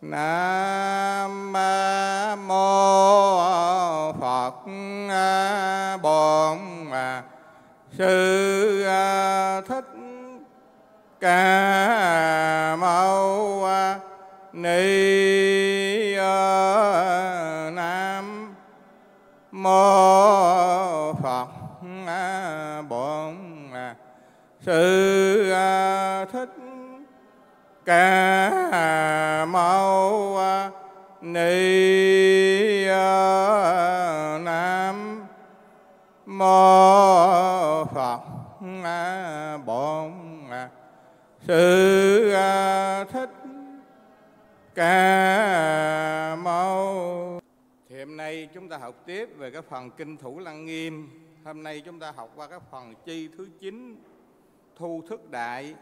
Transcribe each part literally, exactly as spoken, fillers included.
Nam mô Phật Bổn Sư Thích Ca Mâu Ni. Nam mô Phật Bổn Sư Thích Ca Mâu Ni. Nam mô Phật Bổn Sư Thích Ca Mâu. Thì hôm nay chúng ta học tiếp về cái phần Kinh Thủ Lăng Nghiêm. Hôm nay chúng ta học qua cái phần chi thứ chín, Thu Thức Đại.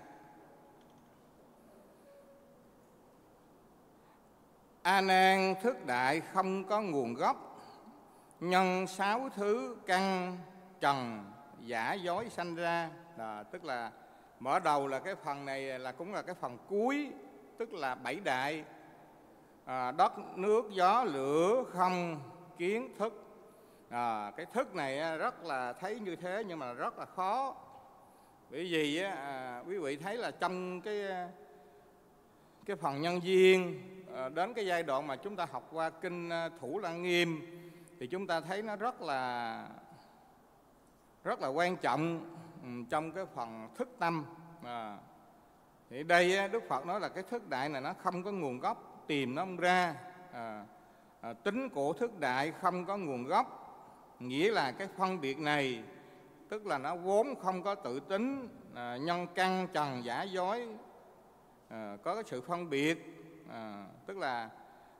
A Nan, thức đại không có nguồn gốc, nhân sáu thứ căn trần giả dối sanh ra. Đó, tức là mở đầu là cái phần này là cũng là cái phần cuối, tức là bảy đại: à, đất, nước, gió, lửa, không, kiến, thức. À, cái thức này rất là thấy như thế nhưng mà rất là khó. Bởi vì à, quý vị thấy là trong cái cái phần nhân duyên à, đến cái giai đoạn mà chúng ta học qua Kinh Thủ Lăng Nghiêm thì chúng ta thấy nó rất là rất là quan trọng trong cái phần thức tâm. À, thì đây Đức Phật nói là cái thức đại này nó không có nguồn gốc, tìm nó không ra. À, à, tính của thức đại không có nguồn gốc, nghĩa là cái phân biệt này tức là nó vốn không có tự tính, à, nhân căn trần giả dối, à, có cái sự phân biệt, à, tức là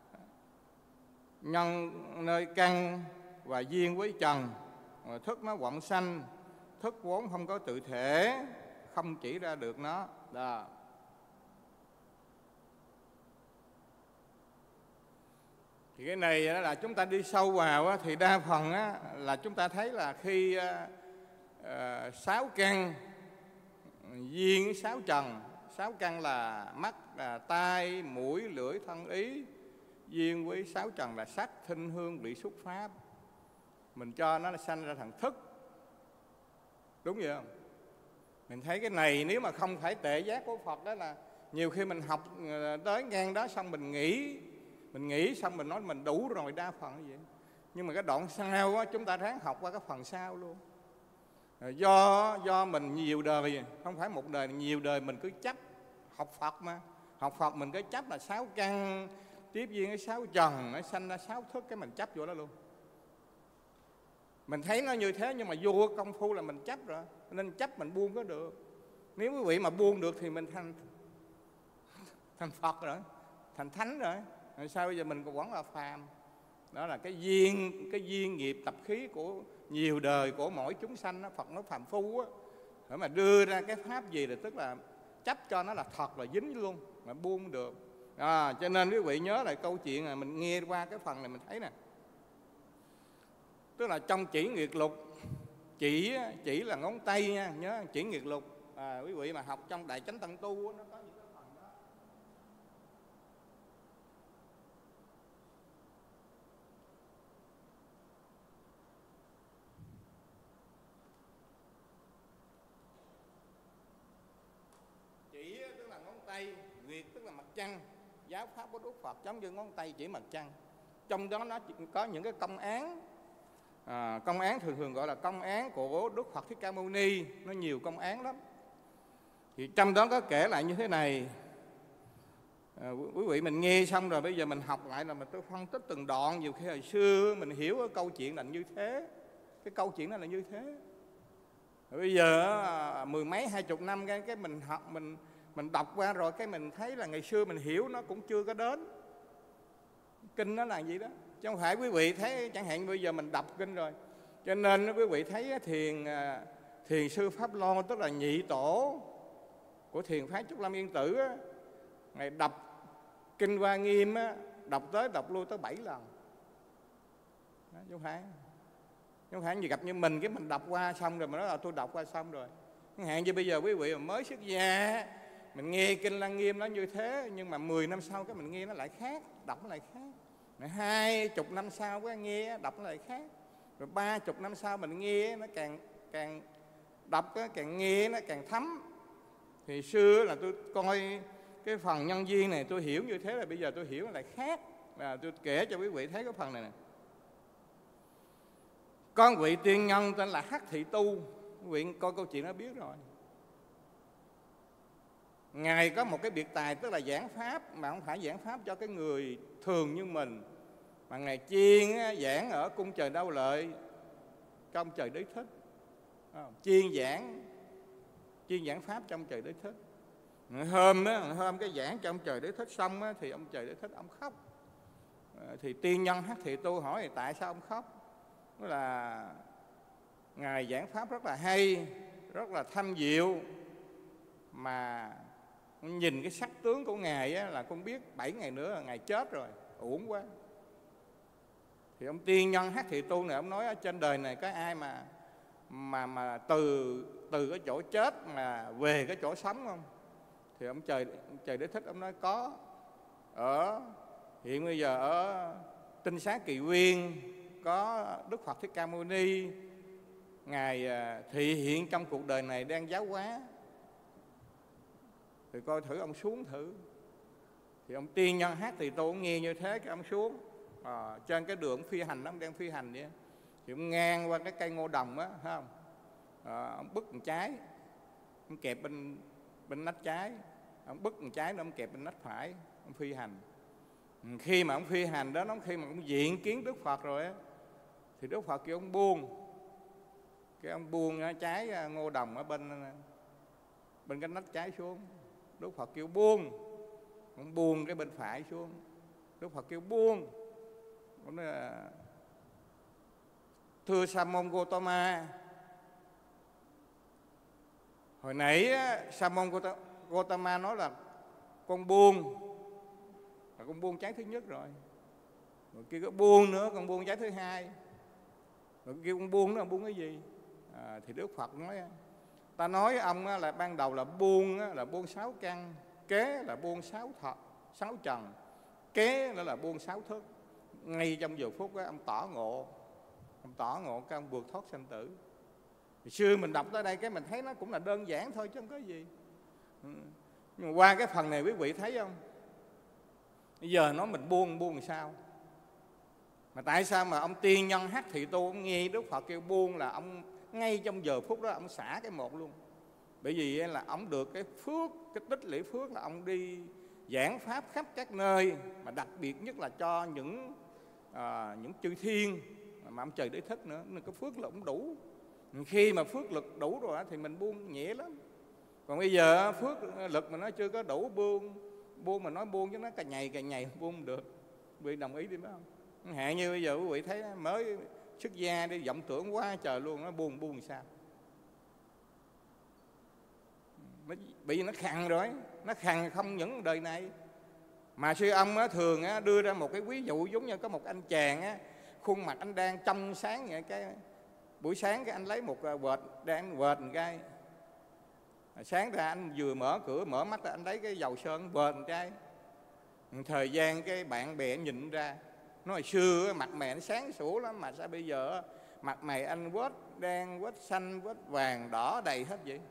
nhân nơi căn và duyên với trần, à, thức nó vọng sanh, thức vốn không có tự thể, không chỉ ra được nó. Đó. Thì cái này là chúng ta đi sâu vào thì đa phần là chúng ta thấy là khi uh, sáu căn duyên với sáu trần. Sáu căn là mắt, là tai, mũi, lưỡi, thân, ý. Duyên với sáu trần là sắc, thinh, hương, vị, xúc, pháp. Mình cho nó sanh ra thành thức. Đúng vậy không? Mình thấy cái này nếu mà không phải tệ giác của Phật đó là nhiều khi mình học tới ngang đó xong mình nghĩ, mình nghĩ xong mình nói mình đủ rồi, đa phần như vậy. Nhưng mà cái đoạn sau á, chúng ta ráng học qua cái phần sau luôn. Do do mình nhiều đời, không phải một đời, nhiều đời mình cứ chấp học Phật mà. Học Phật mình cứ chấp là sáu căn tiếp duyên với sáu trần, nó sanh ra sáu thức, cái mình chấp vô đó luôn. Mình thấy nó như thế nhưng mà vô công phu là mình chấp rồi, nên chấp mình buông có được. Nếu quý vị mà buông được thì mình thành thành Phật rồi, thành thánh rồi. Rồi sao bây giờ mình còn vẫn là phàm? Đó là cái duyên, cái duyên nghiệp tập khí của nhiều đời của mỗi chúng sanh đó. Phật nói phàm phu á, để mà đưa ra cái pháp gì là tức là chấp cho nó là thật là dính luôn, mà buông được. À, cho nên quý vị nhớ lại câu chuyện là mình nghe qua cái phần này mình thấy nè. Tức là trong chỉ nguyệt lục, chỉ chỉ là ngón tay nha, nhớ chỉ nguyệt lục. À, quý vị mà học trong Đại Chánh Tăng Tu nó có những cái phần đó. Chỉ tức là ngón tay, nguyệt tức là mặt trăng. Giáo pháp của Đức Phật giống như ngón tay chỉ mặt trăng. Trong đó nó có những cái công án. À, công án thường thường gọi là công án của Đức Phật Thích Ca Mâu Ni, nó nhiều công án lắm. Thì trong đó có kể lại như thế này. À, quý vị mình nghe xong rồi bây giờ mình học lại là mình tôi phân tích từng đoạn. Nhiều khi hồi xưa mình hiểu cái câu chuyện là như thế, cái câu chuyện đó là như thế. Rồi bây giờ mười mấy hai chục năm cái, cái mình học mình mình đọc qua rồi cái mình thấy là ngày xưa mình hiểu nó cũng chưa có đến. Kinh nó là gì đó, chứ không phải quý vị thấy chẳng hạn bây giờ mình đọc kinh rồi. Cho nên quý vị thấy thiền thiền sư Pháp Loan, tức là nhị tổ của thiền phái Trúc Lâm Yên Tử á, ngày đọc kinh Hoa Nghiêm á, đọc tới đọc lui tới bảy lần. Đó, chứ không phải chứ không phải như gặp như mình cái mình đọc qua xong rồi mà nói là tôi đọc qua xong rồi. Chẳng hạn như bây giờ quý vị mà mới xuất gia mình nghe Kinh Lăng Nghiêm nó như thế, nhưng mà mười năm sau cái mình nghe nó lại khác, đọc nó lại khác. Rồi hai chục năm sau cái nghe đọc nó lại khác. Rồi ba chục năm sau mình nghe nó càng càng đọc càng nghe nó càng thấm. Thì xưa là tôi coi cái phần nhân duyên này tôi hiểu như thế, là bây giờ tôi hiểu nó lại khác. Và tôi kể cho quý vị thấy cái phần này nè. Có vị tiên nhân tên là Hắc Thị Tu, quý vị coi câu chuyện nó biết rồi. Ngài có một cái biệt tài, tức là giảng pháp, mà không phải giảng pháp cho cái người thường như mình, mà Ngài chuyên giảng ở cung trời Đau Lợi, trong trời Đế Thích. Chuyên giảng chuyên giảng pháp trong trời Đế Thích. Hôm đó, hôm cái giảng trong trời Đế Thích xong á, thì ông trời Đế Thích ông khóc. Thì tiên nhân Hắc Thị Tu hỏi thì tại sao ông khóc? Đó là Ngài giảng pháp rất là hay, rất là thanh diệu, mà nhìn cái sắc tướng của Ngài á, là con biết bảy ngày nữa là Ngài chết rồi, uổng quá. Thì ông tiên nhân Hắc Thị Tu này ông nói ở trên đời này có ai mà mà mà từ từ cái chỗ chết mà về cái chỗ sống không? Thì ông trời ông trời Đế Thích ông nói có. Ở hiện bây giờ ở Tinh Xá Kỳ Viên có Đức Phật Thích Ca Mâu Ni, Ngài thị hiện trong cuộc đời này đang giáo hóa. Thì coi thử ông xuống thử. Thì ông tiên nhân Hắc Thị Tu nghe như thế, cái ông xuống à, trên cái đường phi hành, ông đang phi hành vậy. Thì ông ngang qua cái cây ngô đồng á, thấy không? À, ông bứt một trái, ông kẹp bên bên nách trái, ông bứt một trái, ông kẹp bên nách phải, ông phi hành. Khi mà ông phi hành đó, nó khi mà ông diện kiến Đức Phật rồi á, thì Đức Phật kêu ông buông. Cái ông buông trái ngô đồng ở bên bên cái nách trái xuống. Đức Phật kêu buông. Ông buông cái bên phải xuống. Đức Phật kêu buông. Ông nói là thưa Sa môn Gotama, hồi nãy Sa môn Gotama nói là con buông, là con buông trái thứ nhất rồi. Rồi kêu có buông nữa, con buông trái thứ hai. Rồi kêu con buông nữa, buông cái gì? À, thì Đức Phật nói ta nói ông là ban đầu là buông là buông sáu căn, kế là buông sáu thọ, sáu trần, kế nữa là buông sáu thức. Ngay trong giờ phút đó, ông tỏ ngộ, ông tỏ ngộ cái ông vượt thoát sanh tử. Thì xưa mình đọc tới đây cái mình thấy nó cũng là đơn giản thôi chứ không có gì. Nhưng mà qua cái phần này quý vị thấy không? Bây giờ nói mình buông, buông làm sao? Mà tại sao mà ông tiên nhân Hắc Thị Tu ông nghe Đức Phật kêu buông là ông ngay trong giờ phút đó ông xả cái một luôn. Bởi vì là ông được cái phước, cái tích lũy phước là ông đi giảng pháp khắp các nơi, mà đặc biệt nhất là cho những à, những chư thiên mà ông trời Đế Thích nữa, nên cái phước lực cũng đủ. Khi mà phước lực đủ rồi thì mình buông nhẹ lắm. Còn bây giờ phước lực mà nó chưa có đủ, buông buông mà nói buông chứ nó càng ngày càng ngày buông không được. Quý vị đồng ý đi phải không? Hạn như bây giờ quý vị thấy mới xuất gia đi, vọng tưởng quá trời luôn, nó buông buông sao? Bị nó khằn rồi, nó khằn không những đời này. Mà sư ông á, thường á, đưa ra một cái ví dụ giống như có một anh chàng á, khuôn mặt anh đang trong sáng vậy, cái buổi sáng cái anh lấy một vệt đang vệt một cái, sáng ra anh vừa mở cửa mở mắt ra anh lấy cái dầu sơn vệt một cái. Thời gian cái bạn bè nhìn ra, nói hồi xưa mặt mày nó sáng sủa lắm, mà sao bây giờ mặt mày anh vết đen, vết xanh, vết vàng, đỏ đầy hết vậy?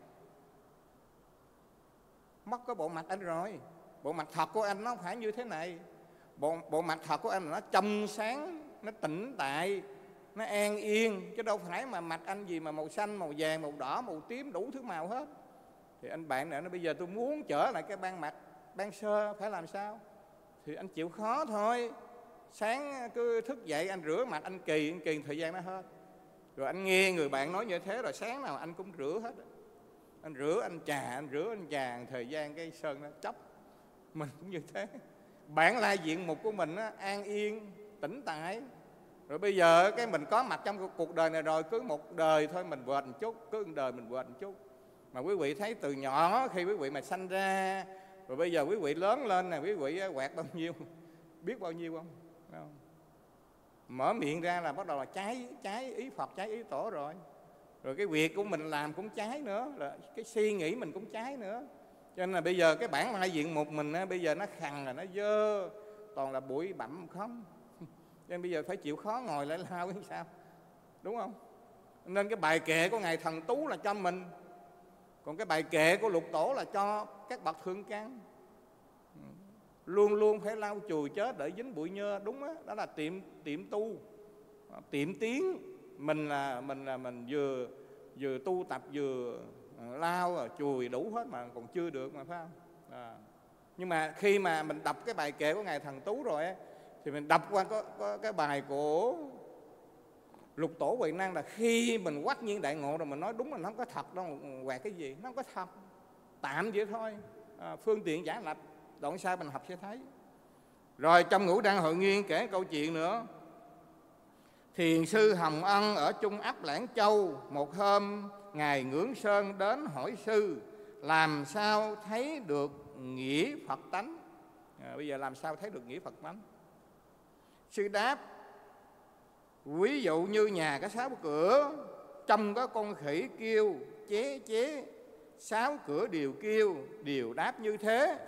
Mất cái bộ mặt anh rồi. Bộ mặt thật của anh nó không phải như thế này. Bộ, bộ mặt thật của anh là nó trong sáng, nó tĩnh tại, nó an yên, chứ đâu phải mà mặt anh gì mà màu xanh, màu vàng, màu đỏ, màu tím, đủ thứ màu hết. Thì anh bạn này nó bây giờ tôi muốn trở lại cái ban mặt ban sơ, phải làm sao? Thì anh chịu khó thôi. Sáng cứ thức dậy anh rửa mặt, anh kỳ, anh kỳ thời gian nó hết. Rồi anh nghe người bạn nói như thế, rồi sáng nào anh cũng rửa hết. Anh rửa, anh chà, anh rửa, anh chà, thời gian cái sơn nó chóc. Mình cũng như thế. Bản lai diện mục của mình á, an yên, tĩnh tại. Rồi bây giờ cái mình có mặt trong cuộc đời này rồi, cứ một đời thôi mình vệt một chút, cứ một đời mình vệt một chút. Mà quý vị thấy từ nhỏ khi quý vị mà sanh ra, rồi bây giờ quý vị lớn lên nè, quý vị quẹt bao nhiêu, biết bao nhiêu không? Không? Mở miệng ra là bắt đầu là trái trái ý Phật, trái ý Tổ rồi. Rồi cái việc của mình làm cũng trái nữa, rồi cái suy nghĩ mình cũng trái nữa. Cho nên là bây giờ cái bản lai diện mục mình á, bây giờ nó khằn là nó dơ, toàn là bụi bặm không. Cho nên bây giờ phải chịu khó ngồi lại lao hay sao, đúng không? Nên cái bài kệ của Ngài Thần Tú là cho mình, còn cái bài kệ của Lục Tổ là cho các bậc thượng căn. Luôn luôn phải lau chùi chết để dính bụi nhơ, đúng đó, đó là tiệm tiệm tu, tiệm tiến. Mình là mình là mình vừa vừa tu tập vừa lao rồi chùi đủ hết mà còn chưa được mà, phải không? À. Nhưng mà khi mà mình đọc cái bài kệ của Ngài Thần Tú rồi á, thì mình đọc qua có, có cái bài của Lục Tổ Huệ Năng, là khi mình quắc nhiên đại ngộ rồi mình nói đúng là nó không có thật đâu, quẹt cái gì, nó không có thật, tạm vậy thôi. À, phương tiện giả lập, đoạn sau mình học sẽ thấy. Rồi trong Ngũ Đăng Hội Nguyên kể câu chuyện nữa. Thiền sư Hồng Ân ở Trung ấp Lãng Châu, một hôm Ngài Ngưỡng Sơn đến hỏi sư làm sao thấy được nghĩa Phật tánh. À, bây giờ làm sao thấy được nghĩa Phật tánh? Sư đáp: ví dụ như nhà có sáu cửa, trong có con khỉ kêu chế chế, sáu cửa đều kêu, đều đáp như thế.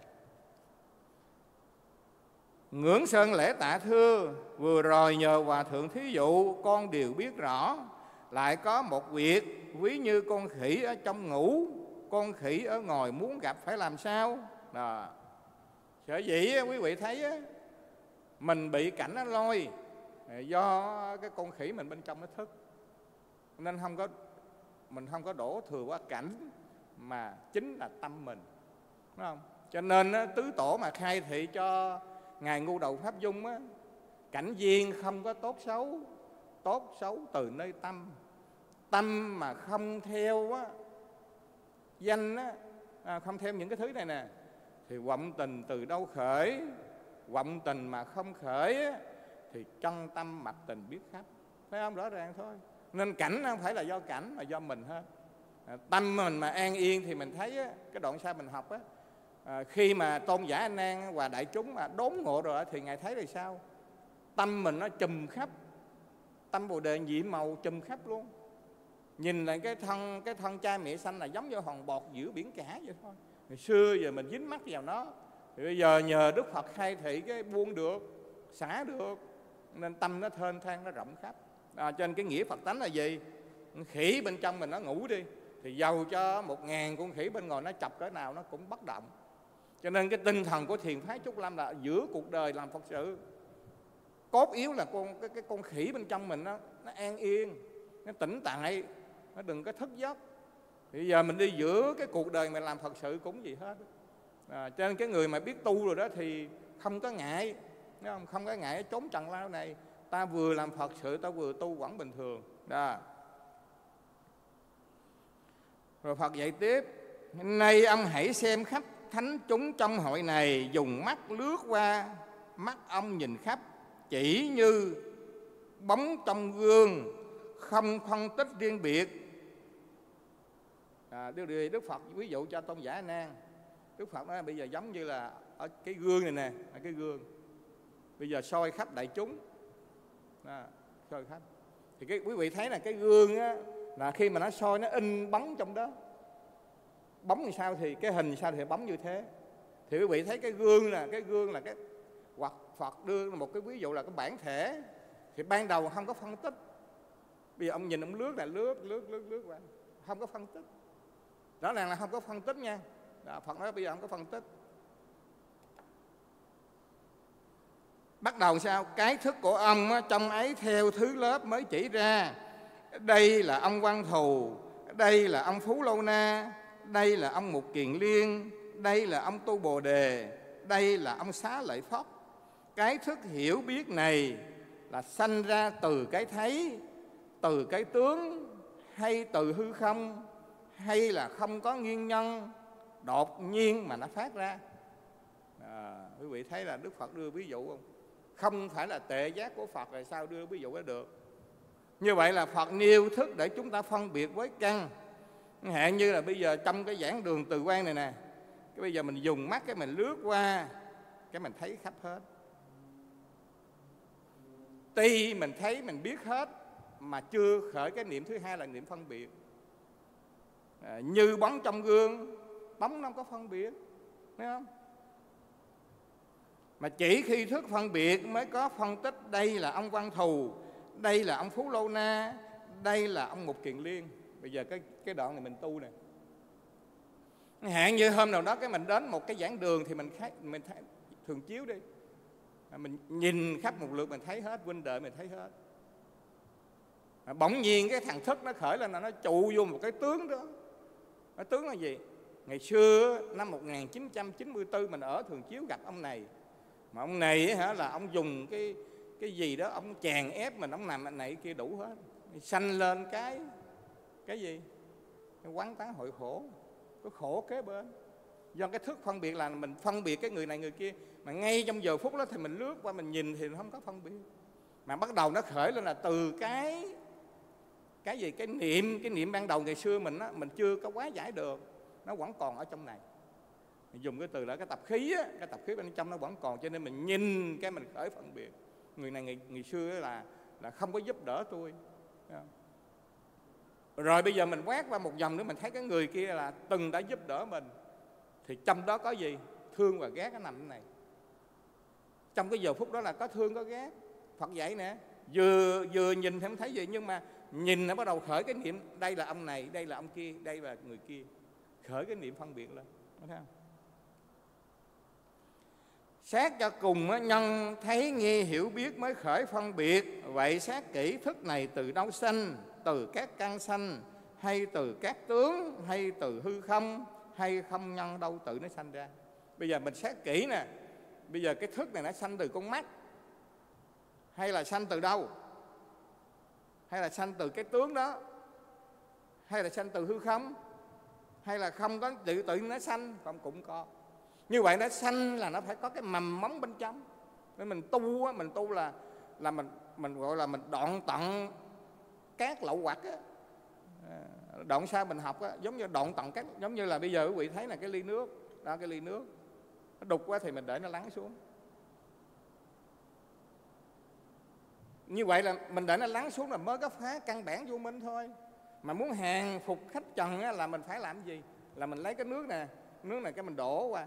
Ngưỡng Sơn lễ tạ thưa: vừa rồi nhờ Hòa Thượng thí dụ con đều biết rõ. Lại có một việc, ví như con khỉ ở trong ngủ, con khỉ ở ngoài muốn gặp phải làm sao? Đó. Sở dĩ quý vị thấy á, mình bị cảnh nó lôi do cái con khỉ mình bên trong nó thức, nên không có mình không có đổ thừa qua cảnh, mà chính là tâm mình, đúng không? Cho nên á, tứ tổ mà khai thị cho Ngài Ngu Đầu Pháp Dung á, cảnh duyên không có tốt xấu, tốt xấu từ nơi tâm. Tâm mà không theo á, danh á, à, không theo những cái thứ này nè, thì vọng tình từ đâu khởi? Vọng tình mà không khởi á, thì chân tâm mạch tình biết khắp, phải không? Rõ ràng thôi. Nên cảnh không phải là do cảnh mà do mình hết. À, tâm mình mà an yên thì mình thấy á, cái đoạn sau mình học á, à, khi mà Tôn giả A Nan và đại chúng mà đốn ngộ rồi thì Ngài thấy là sao? Tâm mình nó chùm khắp, tâm Bồ Đề nhiệm màu chùm khắp luôn. Nhìn lại cái thân cái thân cha mẹ sanh là giống như hòn bọt giữa biển cả vậy thôi. Ngày xưa giờ mình dính mắc vào nó, thì bây giờ nhờ Đức Phật khai thị cái buông được, xả được, nên tâm nó thênh thang, nó rộng khắp. À, cho nên cái nghĩa Phật tánh là gì? Khỉ bên trong mình nó ngủ đi, thì giàu cho một ngàn con khỉ bên ngoài nó chọc cỡ nào nó cũng bất động. Cho nên cái tinh thần của thiền phái Trúc Lâm là giữa cuộc đời làm Phật sự, cốt yếu là con cái, cái con khỉ bên trong mình nó, nó an yên, nó tỉnh tại, nó đừng có thức giấc. Bây giờ mình đi giữa cái cuộc đời mình làm Phật sự cũng gì hết. À, cho nên cái người mà biết tu rồi đó thì không có ngại, không? không có ngại trốn trần lao này. Ta vừa làm Phật sự, ta vừa tu vẫn bình thường. Đó. Rồi Phật dạy tiếp: nay ông hãy xem khắp thánh chúng trong hội này, dùng mắt lướt qua, mắt ông nhìn khắp, chỉ như bóng trong gương, không phân tích riêng biệt. À, Đức, Đức Phật ví dụ cho Tôn giả A Nan. Đức Phật nói bây giờ giống như là ở cái gương này nè, ở cái gương bây giờ soi khắp đại chúng, à, soi khắp. Thì cái quý vị thấy là cái gương á, là khi mà nó soi nó in bóng trong đó, bóng như sao thì cái hình sao thì bóng như thế. Thì quý vị thấy cái gương là cái gương là cái, hoặc Phật đưa một cái ví dụ là cái bản thể. Thì ban đầu không có phân tích, bây giờ ông nhìn ông lướt là lướt lướt lướt lướt qua, không có phân tích. Rõ ràng là không có phân tích nha. Đó, Phật nói bây giờ không có phân tích. Bắt đầu sao? Cái thức của ông á, trong ấy theo thứ lớp mới chỉ ra. Đây là ông Văn Thù, đây là ông Phú Lâu Na, đây là ông Mục Kiền Liên, đây là ông Tu Bồ Đề, đây là ông Xá Lợi Phất. Cái thức hiểu biết này là sanh ra từ cái thấy, từ cái tướng, hay từ hư không, hay là không có nguyên nhân, đột nhiên mà nó phát ra. À, quý vị thấy là Đức Phật đưa ví dụ không? Không phải là tệ giác của Phật, rồi sao đưa ví dụ đó được? Như vậy là Phật nêu thức để chúng ta phân biệt với căn. Hạn như là bây giờ trong cái giảng đường Từ Quan này nè, cái bây giờ mình dùng mắt cái mình lướt qua, cái mình thấy khắp hết. Tuy mình thấy mình biết hết mà chưa khởi cái niệm thứ hai là niệm phân biệt. À, như bóng trong gương, bóng nó không có phân biệt, thấy không? Mà chỉ khi thức phân biệt mới có phân tích đây là ông Văn Thù, đây là ông Phú Lô Na, đây là ông Mục Kiền Liên. Bây giờ cái cái đoạn này mình tu nè. Hạn như hôm nào đó cái mình đến một cái giảng đường thì mình thấy, mình thấy thường chiếu đi, mình nhìn khắp một lượt mình thấy hết, huynh đệ mình thấy hết. Bỗng nhiên cái thằng thức nó khởi lên là nó trụ vô một cái tướng đó. Cái tướng là gì? Ngày xưa năm một nghìn chín trăm chín mươi tư mình ở Thường Chiếu gặp ông này. Mà ông này hả là ông dùng cái cái gì đó, ông chèn ép mình, ông làm anh này kia đủ hết. Sanh lên cái cái gì? Cái quán tán hội khổ, có khổ kế bên. Do cái thức phân biệt là mình phân biệt cái người này người kia, mà ngay trong giờ phút đó thì mình lướt qua mình nhìn thì nó không có phân biệt. Mà bắt đầu nó khởi lên là từ cái cái gì, cái niệm, cái niệm ban đầu ngày xưa mình á, mình chưa có quá giải được, nó vẫn còn ở trong này. Mình dùng cái từ là cái tập khí á, cái tập khí bên trong nó vẫn còn, cho nên mình nhìn cái mình khởi phân biệt. Người này ngày, ngày xưa là là không có giúp đỡ tôi. Rồi bây giờ mình quét qua một vòng nữa mình thấy cái người kia là từng đã giúp đỡ mình, thì trong đó có gì? Thương và ghét nó nằm ở này. Trong cái giờ phút đó là có thương có ghét. Phật dạy nè, vừa vừa nhìn thì không thấy gì, nhưng mà nhìn nó bắt đầu khởi cái niệm đây là ông này, đây là ông kia, đây là người kia, khởi cái niệm phân biệt lên, thấy không? Xét cho cùng á, nhân thấy nghe hiểu biết mới khởi phân biệt. Vậy xét kỹ thức này từ đâu sanh? Từ các căn sanh, hay từ các tướng, hay từ hư không, hay không nhân đâu tự nó sanh ra? Bây giờ mình xét kỹ nè. Bây giờ cái thức này nó sanh từ con mắt, hay là sanh từ đâu? Hay là sanh từ cái tướng đó, hay là sanh từ hư không, hay là không có tự tự nó sanh? Không, cũng có. Như vậy nó sanh là nó phải có cái mầm móng bên trong. Nên mình tu á, mình tu là là mình mình gọi là mình đoạn tận các lậu hoặc á. Đoạn sau mình học á, giống như đoạn tận các, giống như là bây giờ quý vị thấy là cái ly nước, đó cái ly nước nó đục quá thì mình để nó lắng xuống. Như vậy là mình để nó lắng xuống là mới có phá căn bản vô minh thôi. Mà muốn hàng phục khách trần á, là mình phải làm gì? Là mình lấy cái nước nè, nước này cái mình đổ qua,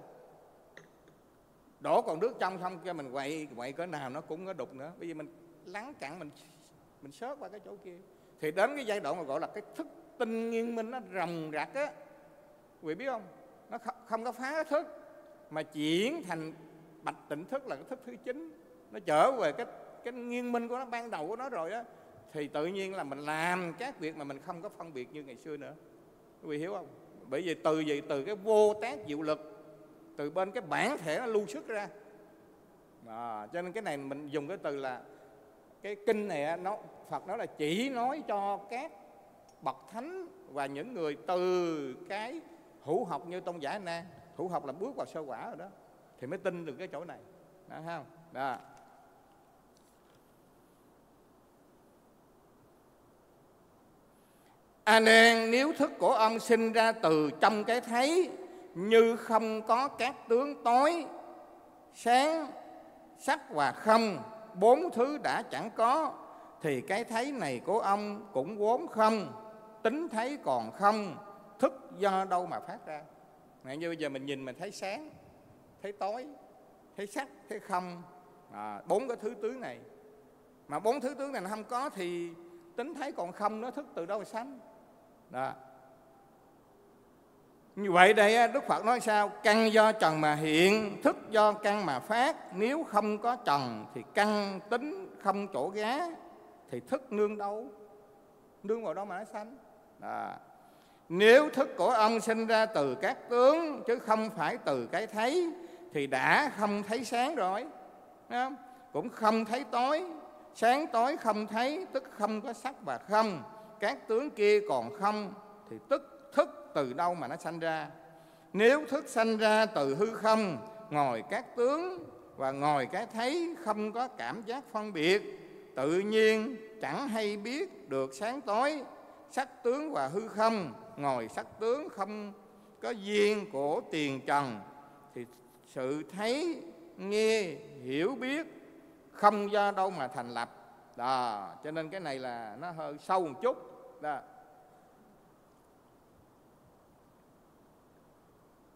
đổ còn nước trong không cho mình quậy quậy cỡ nào nó cũng có đục nữa. Bây giờ mình lắng cặn, mình mình xớt qua cái chỗ kia, thì đến cái giai đoạn mà gọi là cái thức tinh nghiên minh nó ròng rạc á, quý vị biết không? Nó không có phá thức mà chuyển thành bạch tịnh thức, là cái thức thứ chín. Nó trở về cái cái nghiên minh của nó ban đầu của nó rồi á, thì tự nhiên là mình làm các việc mà mình không có phân biệt như ngày xưa nữa. Quý vị hiểu không? Bởi vì từ gì? Từ cái vô tác diệu lực, từ bên cái bản thể nó lưu xuất ra. À, cho nên cái này mình dùng cái từ là cái kinh này nó Phật nói là chỉ nói cho các bậc thánh và những người từ cái hữu học như Tôn giả Na. Hữu học là bước vào sơ quả rồi đó, thì mới tin được cái chỗ này, đó thấy không? Đó. A Nan, nếu thức của ông sinh ra từ trong cái thấy, như không có các tướng tối, sáng, sắc và không, bốn thứ đã chẳng có, thì cái thấy này của ông cũng vốn không, tính thấy còn không, thức do đâu mà phát ra? Này, như bây giờ mình nhìn mình thấy sáng, thấy tối, thấy sắc, thấy không, à, bốn cái thứ tướng này. Mà bốn thứ tướng này nó không có thì tính thấy còn không, nó thức từ đâu mà sanh? Đó. Như vậy đây Đức Phật nói sao? Căn do trần mà hiện, thức do căn mà phát. Nếu không có trần thì căn tính không chỗ gá, thì thức nương đâu? Nương vào đâu mà nó sanh? Đó. Nếu thức của ông sinh ra từ các tướng chứ không phải từ cái thấy, thì đã không thấy sáng rồi, thấy không? Cũng không thấy tối. Sáng tối không thấy, tức không có sắc và không. Các tướng kia còn không, thì tức thức từ đâu mà nó sanh ra? Nếu thức sanh ra từ hư không, ngồi các tướng và ngồi cái thấy không có cảm giác phân biệt, tự nhiên chẳng hay biết được sáng tối. Sắc tướng và hư không, ngồi sắc tướng không có duyên của tiền trần, thì sự thấy, nghe, hiểu biết không do đâu mà thành lập. Đó, cho nên cái này là nó hơi sâu một chút. Đó.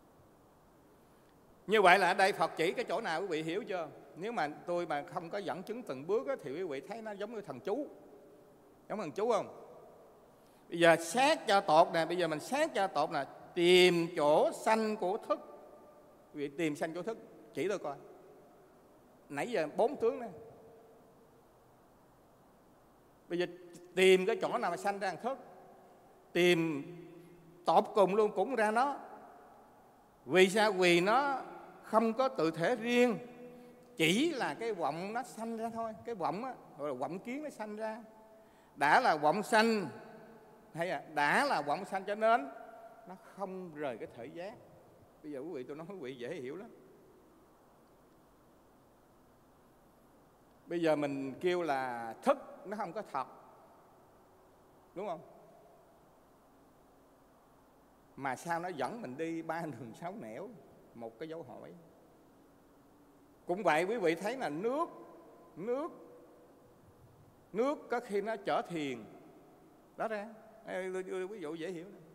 Như vậy là ở đây Phật chỉ cái chỗ nào quý vị hiểu chưa? Nếu mà tôi mà không có dẫn chứng từng bước á, thì quý vị thấy nó giống như thần chú. Giống thần chú không? Bây giờ xét cho tột nè, bây giờ mình xét cho tột nè, tìm chỗ sanh của thức. Quý vị tìm sanh của thức, chỉ tôi coi. Nãy giờ bốn tướng này. Bây giờ tìm cái chỗ nào mà sanh ra thức, tìm tột cùng luôn cũng ra nó. Vì sao? Vì nó không có tự thể riêng, chỉ là cái vọng nó sanh ra thôi. Cái vọng á, gọi là vọng kiến nó sanh ra. Đã là vọng sanh, hay là đã là vọng sanh cho nên nó không rời cái thể giác. Bây giờ quý vị tôi nói quý vị dễ hiểu lắm. Bây giờ mình kêu là thức nó không có thật, đúng không? Mà sao nó dẫn mình đi ba đường sáu nẻo? Một cái dấu hỏi. Cũng vậy, quý vị thấy là nước Nước Nước có khi nó trở thiền. Đó ra ví dụ dễ hiểu này.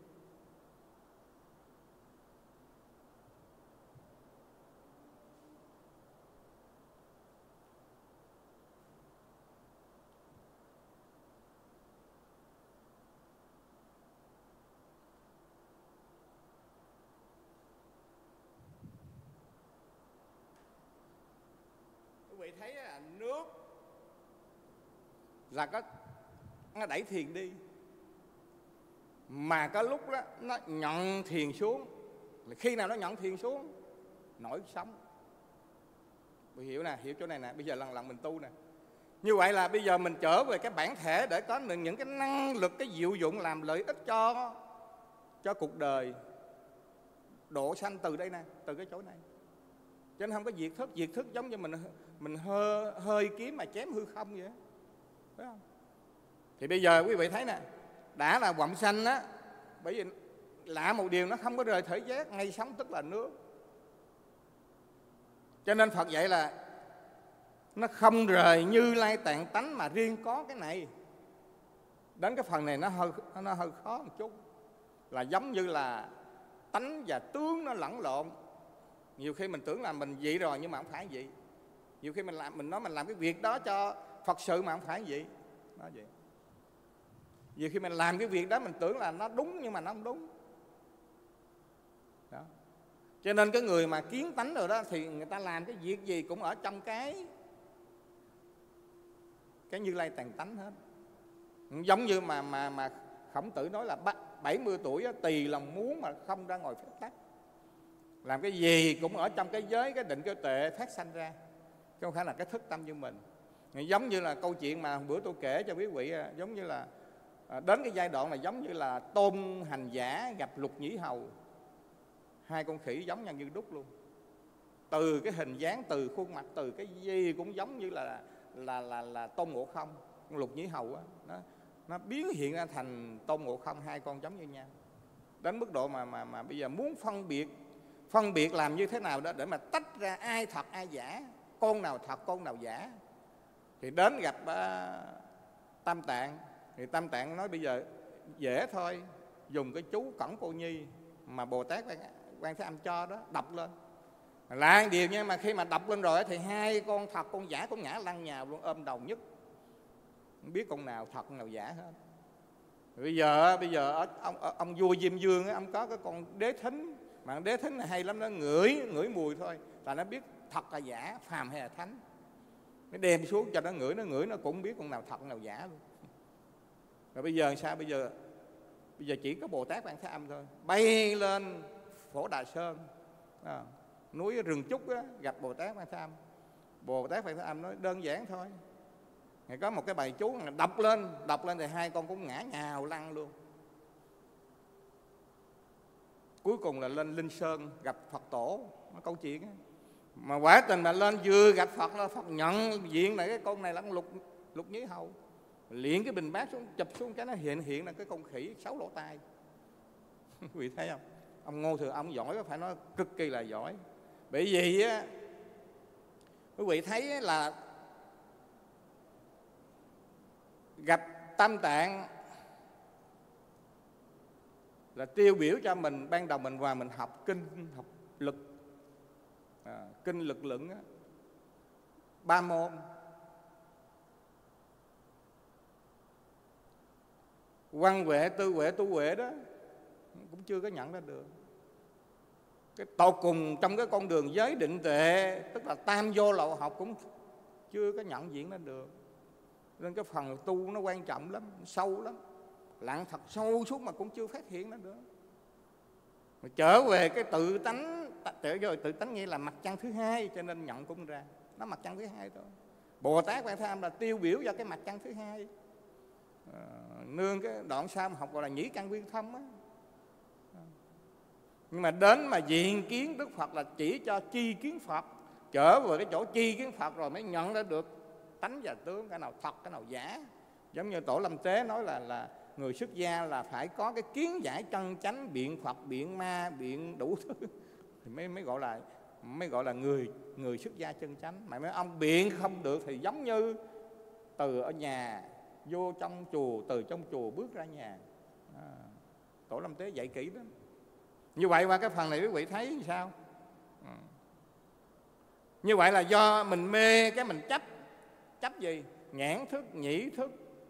Quý vị thấy là nước là có nó đẩy thiền đi, mà có lúc đó nó nhận thiền xuống. Khi nào nó nhận thiền xuống? Nổi sóng. Quý vị hiểu nè, hiểu chỗ này nè. Bây giờ lần lần mình tu nè. Như vậy là bây giờ mình trở về cái bản thể để có được những cái năng lực, cái diệu dụng làm lợi ích cho cho cuộc đời, độ sanh từ đây nè, từ cái chỗ này. Cho nên không có diệt thức. Diệt thức giống như mình mình hơi, hơi kiếm mà chém hư không vậy, phải không? Thì bây giờ quý vị thấy nè, đã là vọng sanh á, bởi vì lạ một điều nó không có rời thể giác, ngay sống tức là nước. Cho nên Phật dạy là nó không rời Như Lai tạng tánh mà riêng có cái này. Đến cái phần này nó hơi, nó hơi khó một chút. Là giống như là tánh và tướng nó lẫn lộn. Nhiều khi mình tưởng là mình vậy rồi nhưng mà không phải vậy. Nhiều khi mình làm mình nói mình làm cái việc đó cho Phật sự mà không phải vậy. Nó vậy. Nhiều khi mình làm cái việc đó mình tưởng là nó đúng nhưng mà nó không đúng. Đó. Cho nên cái người mà kiến tánh rồi đó thì người ta làm cái việc gì cũng ở trong cái cái Như Lai tạng tánh hết. Giống như mà mà mà Khổng Tử nói là bảy mươi tuổi đó, tùy lòng muốn mà không ra ngoài phép tắc. Làm cái gì cũng ở trong cái giới, cái định, cái tuệ phát sanh ra, chứ không phải là cái thức tâm như mình. Giống như là câu chuyện mà bữa tôi kể cho quý vị, giống như là đến cái giai đoạn là giống như là Tôn Hành Giả gặp Lục Nhĩ Hầu. Hai con khỉ giống nhau như đúc luôn. Từ cái hình dáng, từ khuôn mặt, từ cái gì cũng giống như là là là, là Tôn Ngộ Không. Lục Nhĩ Hầu á, nó, nó biến hiện ra thành Tôn Ngộ Không, hai con giống như nhau. Đến mức độ mà mà mà bây giờ muốn phân biệt phân biệt làm như thế nào đó để mà tách ra ai thật ai giả, con nào thật con nào giả, thì đến gặp uh, Tam Tạng. Thì Tam Tạng nói bây giờ dễ thôi, dùng cái chú Cẩn Cô Nhi mà Bồ Tát Quan Thế Âm cho đó, đọc lên là điều. Nhưng mà khi mà đọc lên rồi thì hai con thật con giả cũng ngã lăn nhào luôn, ôm đầu nhất, không biết con nào thật con nào giả hết. Bây giờ bây giờ ông, ông, ông vua Diêm Vương ấy, ông có cái con đế thính, mà đế thính này hay lắm, nó ngửi ngửi mùi thôi là nó biết thật là giả, phàm hay là thánh. Nó đem xuống cho nó ngửi, nó ngửi nó cũng biết con nào thật con nào giả luôn. Rồi bây giờ sao? Bây giờ bây giờ chỉ có Bồ Tát Quan Thế Âm thôi, bay lên Phổ Đà Sơn, à, núi Rừng Trúc á, gặp Bồ Tát Quan Thế Âm. Bồ Tát Quan Thế Âm nói đơn giản thôi, ngày có một cái bài chú đọc lên, đọc lên thì hai con cũng ngã nhào lăn luôn. Cuối cùng là lên Linh Sơn gặp Phật Tổ, nó câu chuyện á. Mà quả tình mà lên vừa gặp Phật là Phật nhận diện này cái con này là con lục lục nhĩ hầu, liền cái bình bát xuống, chụp xuống cái nó hiện hiện là cái con khỉ sáu lỗ tai. Quý vị thấy không? Ông Ngô Thừa ông giỏi, phải nói cực kỳ là giỏi. Bởi vì á, quý vị thấy là gặp Tam Tạng là tiêu biểu cho mình. Ban đầu mình vào mình học kinh, học lực, à, kinh Lực Luận á, ba môn. Văn huệ, tư huệ, tu huệ đó cũng chưa có nhận ra được. Cái tột cùng trong cái con đường giới định tuệ, tức là tam vô lậu học, cũng chưa có nhận diện ra được. Nên cái phần tu nó quan trọng lắm, sâu lắm, lặn thật sâu xuống mà cũng chưa phát hiện nó được. Mà trở về cái tự tánh, trở về tự tánh nghĩa là mặt trăng thứ hai, cho nên nhận cũng ra nó mặt trăng thứ hai thôi. Bồ Tát Quan Thế Âm là tiêu biểu cho cái mặt trăng thứ hai. À, nương cái đoạn sau mà học gọi là nhĩ căn nguyên thông á. Nhưng mà đến mà diện kiến Đức Phật là chỉ cho chi kiến Phật, trở về cái chỗ chi kiến Phật rồi mới nhận ra được tánh và tướng, cái nào thật cái nào giả. Giống như Tổ Lâm Tế nói là là người xuất gia là phải có cái kiến giải chân chánh, biện Phật, biện ma, biện đủ thứ thì mới mới gọi là mới gọi là người người xuất gia chân chánh. Mà mấy ông biện không được thì giống như từ ở nhà vô trong chùa, từ trong chùa bước ra nhà. À, Tổ Lâm Tế dạy kỹ đó. Như vậy qua cái phần này quý vị thấy như sao? À. Như vậy là do mình mê cái mình chấp. Chấp gì? Nhãn thức, nhĩ thức,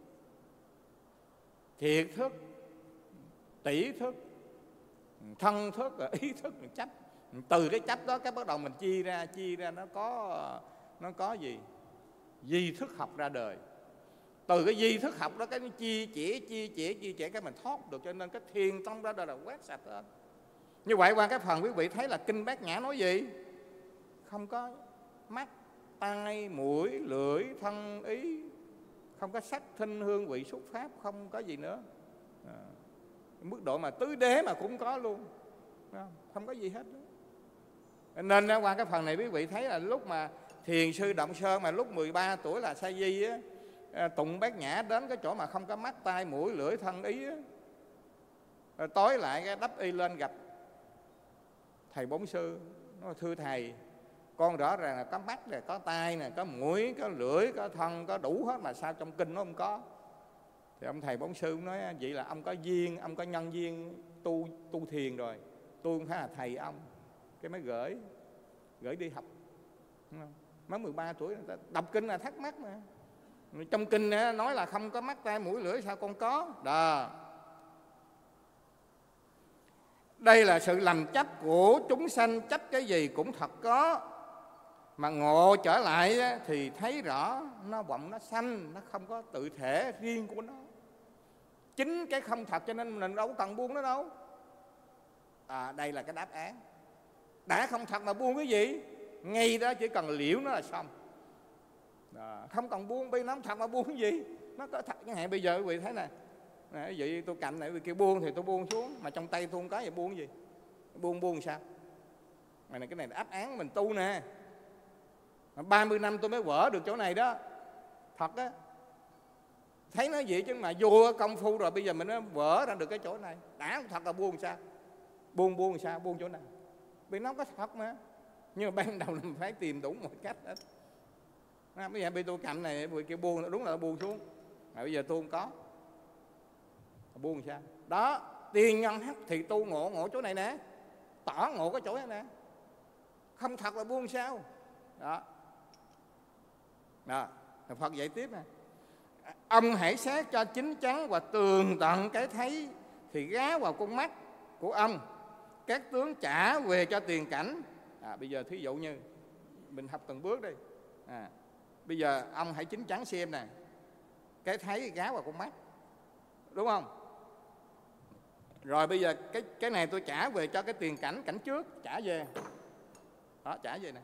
thiệt thức, tỷ thức, thân thức, ý thức, mình chấp. Từ cái chấp đó cái bắt đầu mình chia ra, chia ra nó có nó có gì? Di thức học ra đời. Từ cái di thức học đó cái nó chia chỉ chia chỉ chia chỉ cái mình thoát được, cho nên cái thiền tông ra đời là quét sạch hết. Như vậy qua cái phần quý vị thấy là kinh Bát Nhã nói gì? Không có mắt, tai, mũi, lưỡi, thân, ý, không có sắc, thinh, hương, vị, xúc, pháp, không có gì nữa. À, mức độ mà tứ đế mà cũng có luôn, không, không có gì hết đó. Nên qua cái phần này quý vị thấy là lúc mà thiền sư Động Sơn mà lúc mười ba tuổi là sa di á, tụng Bát Nhã đến cái chỗ mà không có mắt, tai, mũi, lưỡi, thân, ý á, rồi tối lại cái đắp y lên gặp thầy Bổn Sư, nói thưa thầy, con rõ ràng là có mắt này, có tai này, có mũi, có lưỡi, có thân, có đủ hết mà sao trong kinh nó không có? Thì ông thầy Bổn Sư nói vậy là ông có duyên, ông có nhân duyên tu tu thiền rồi, tôi không phải là thầy ông. Cái mới gửi gửi đi học. Mới mười ba tuổi đọc kinh là thắc mắc mà. Trong kinh nói là không có mắt, tai, mũi, lưỡi, sao con có? Đó. Đây là sự lầm chấp của chúng sanh, chấp cái gì cũng thật có. Mà ngộ trở lại thì thấy rõ nó vọng, nó sanh, nó không có tự thể riêng của nó. Chính cái không thật cho nên mình đâu có cần buông nó đâu. À, đây là cái đáp án. Đã không thật mà buông cái gì? Ngay đó chỉ cần liễu nó là xong. À, không cần buông, bây nó không thật mà buông cái gì? Nó có thật. Chẳng hạn bây giờ quý vị thấy nè, nè vậy tôi cầm này, quý vị kêu buông thì tôi buông xuống, mà trong tay tôi không có, vậy buông cái gì? Buông buông sao? Mà này, cái này là đáp án mình tu nè. ba mươi năm tôi mới vỡ được chỗ này đó. Thật á. Thấy nó vậy chứ mà vô công phu rồi bây giờ mình nó vỡ ra được cái chỗ này. Đã thật là buông sao? Buông buông sao? Buông chỗ này. Vì nó không có thật mà. Nhưng mà ban đầu mình phải tìm đủ mọi cách hết. À, bây giờ bây tôi cầm này, bây kêu buông, đúng là buông xuống. Mà bây giờ tôi không có. Buông sao? Đó, tiền nhân hắc thì tu ngộ, ngộ chỗ này nè. Tỏ ngộ cái chỗ này nè. Không thật là buông sao? Đó. Đó, Phật dạy tiếp nè. Ông hãy xét cho chính chắn và tường tận cái thấy thì gá vào con mắt của ông. Các tướng trả về cho tiền cảnh. À, bây giờ thí dụ như mình học từng bước đi. À, bây giờ ông hãy chính chắn xem nè. Cái thấy gá vào con mắt. Đúng không? Rồi bây giờ cái cái này tôi trả về cho cái tiền cảnh, cảnh trước trả về. Đó, trả về nè.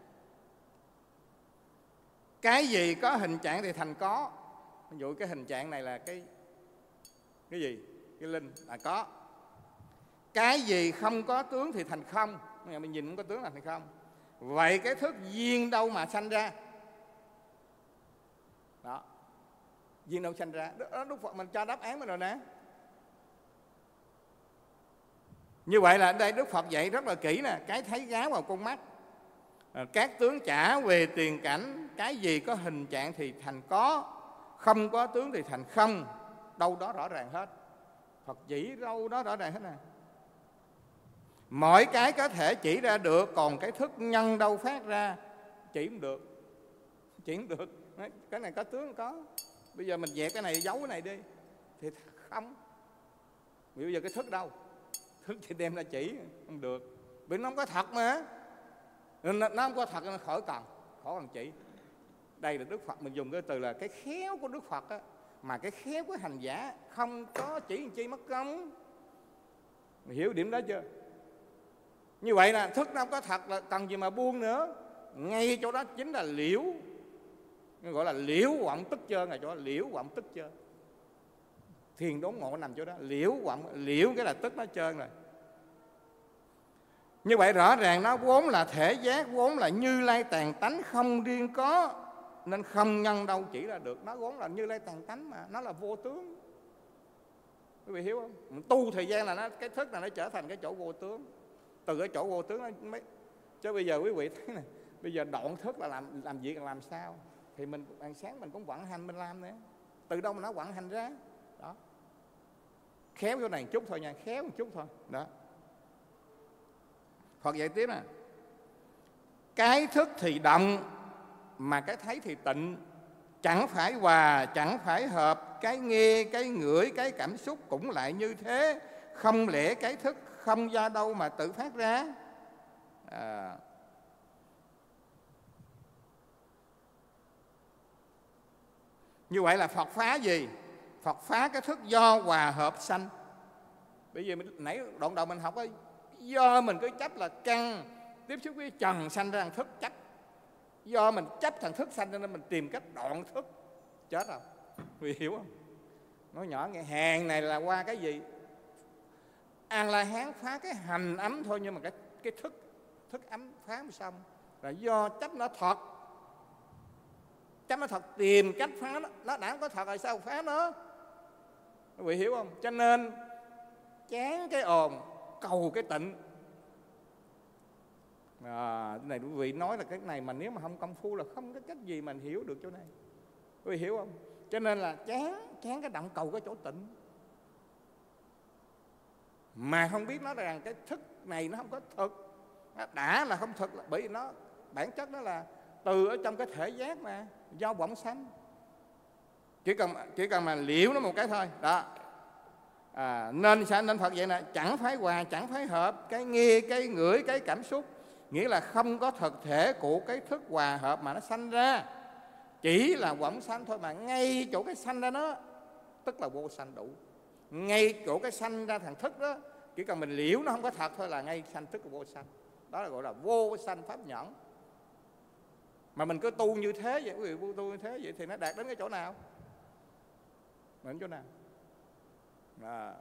Cái gì có hình trạng thì thành có. Ví dụ cái hình trạng này là cái cái gì? Cái linh là có. Cái gì không có tướng thì thành không. Mình nhìn không có tướng là thành không. Vậy cái thức duyên đâu mà sanh ra? Đó. Duyên đâu sanh ra? Đó, Đức Phật mình cho đáp án mình rồi nè. Như vậy là ở đây Đức Phật dạy rất là kỹ nè. Cái thấy gá vào con mắt, các tướng trả về tiền cảnh. Cái gì có hình trạng thì thành có, không có tướng thì thành không. Đâu đó rõ ràng hết. Phật chỉ đâu đó rõ ràng hết nè. Mỗi cái có thể chỉ ra được, còn cái thức nhân đâu phát ra, chỉ không được. Chỉ không được. Cái này có tướng có. Bây giờ mình dẹp cái này, giấu cái này đi thì không. Bây giờ cái thức đâu? Thức thì đem ra chỉ, không được. Vì nó không có thật mà. Nó không có thật, nó khỏi cần, khỏi cần chỉ. Đây là Đức Phật, mình dùng cái từ là cái khéo của Đức Phật á. Mà cái khéo của hành giả không có chỉ làm chi mất công. Mình hiểu điểm đó chưa? Như vậy là thức nó không có thật là cần gì mà buông nữa. Ngay chỗ đó chính là liễu, gọi là liễu vọng tức chơn, là chỗ liễu vọng tức chơn. Thiền đốn ngộ nằm chỗ đó, liễu vọng, liễu cái là tức nó trơn rồi. Như vậy rõ ràng nó vốn là thể giác, vốn là Như Lai tàn tánh không riêng có, nên không nhân đâu chỉ ra được. Nó vốn là Như Lai tàn tánh mà, nó là vô tướng. Quý vị hiểu không? Mình tu thời gian là nó, cái thức là nó trở thành cái chỗ vô tướng. Từ cái chỗ vô tướng nó mới. Chứ bây giờ quý vị thấy này, bây giờ đoạn thức là làm làm việc là làm sao? Thì mình ăn sáng mình cũng vận hành mình làm nữa. Từ đâu mà nó vận hành ra? Đó. Khéo chỗ này một chút thôi nha, khéo một chút thôi. Đó. Phật dạy tiếp nè. Cái thức thì động, mà cái thấy thì tịnh. Chẳng phải hòa, chẳng phải hợp. Cái nghe, cái ngửi, cái cảm xúc cũng lại như thế. Không lẽ cái thức không do đâu mà tự phát ra? À. Như vậy là Phật phá gì? Phật phá cái thức do hòa hợp sanh. Bây giờ mình, nãy đoạn đầu mình học ấy, do mình cứ chấp là căn tiếp xúc với trần sanh ra thằng thức chấp. Do mình chấp thằng thức sanh nên mình tìm cách đoạn thức. Chết rồi. Vì hiểu không? Nói nhỏ nghe, hàng này là qua cái gì? A-la-hán phá cái hành ấm thôi, nhưng mà cái, cái thức thức ấm phá xong là do chấp nó thật. Chấp nó thật, tìm cách phá nó. Nó đã có thật rồi sao phá nó? Quý vị hiểu không? Cho nên chán cái ồn, cầu cái tịnh. À, cái này quý vị nói là cái này mà nếu mà không công phu là không có cách gì mà hiểu được chỗ này. Quý vị hiểu không? Cho nên là chán, chán cái động cầu cái chỗ tịnh. Mà không biết nói rằng cái thức này nó không có thực. Nó đã là không thực là bởi vì nó bản chất nó là từ ở trong cái thể giác mà, do vọng sanh. Chỉ cần chỉ cần mà liễu nó một cái thôi. Đó. À, nên sao nên Phật vậy nè, chẳng phải hòa, chẳng phải hợp, cái nghe, cái ngửi, cái cảm xúc, nghĩa là không có thực thể của cái thức hòa hợp mà nó sanh ra. Chỉ là vọng sanh thôi, mà ngay chỗ cái sanh ra nó tức là vô sanh đủ. Ngay chỗ cái sanh ra thằng thức đó, chỉ cần mình liễu nó không có thật thôi là ngay sanh thức là vô sanh. Đó là gọi là vô sanh pháp nhẫn. Mà mình cứ tu như thế vậy, quý vị tu như thế vậy thì nó đạt đến cái chỗ nào? Đến chỗ nào? À.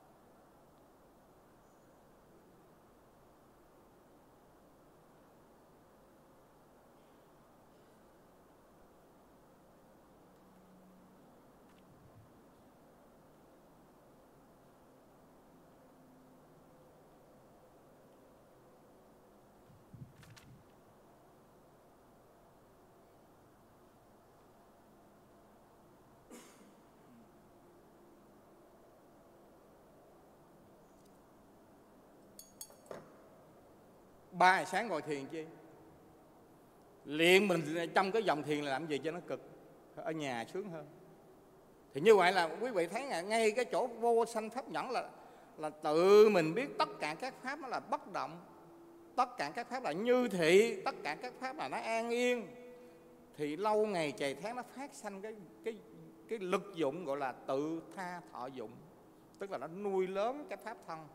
Ba sáng ngồi thiền chi? Luyện mình trong cái dòng thiền là làm gì cho nó cực. Ở nhà sướng hơn. Thì như vậy là quý vị thấy là ngay cái chỗ vô sanh pháp nhẫn là là tự mình biết tất cả các pháp nó là bất động, tất cả các pháp là như thị, tất cả các pháp là nó an yên. Thì lâu ngày chày tháng nó phát sanh cái cái cái lực dụng gọi là tự tha thọ dụng, tức là nó nuôi lớn cái pháp thân.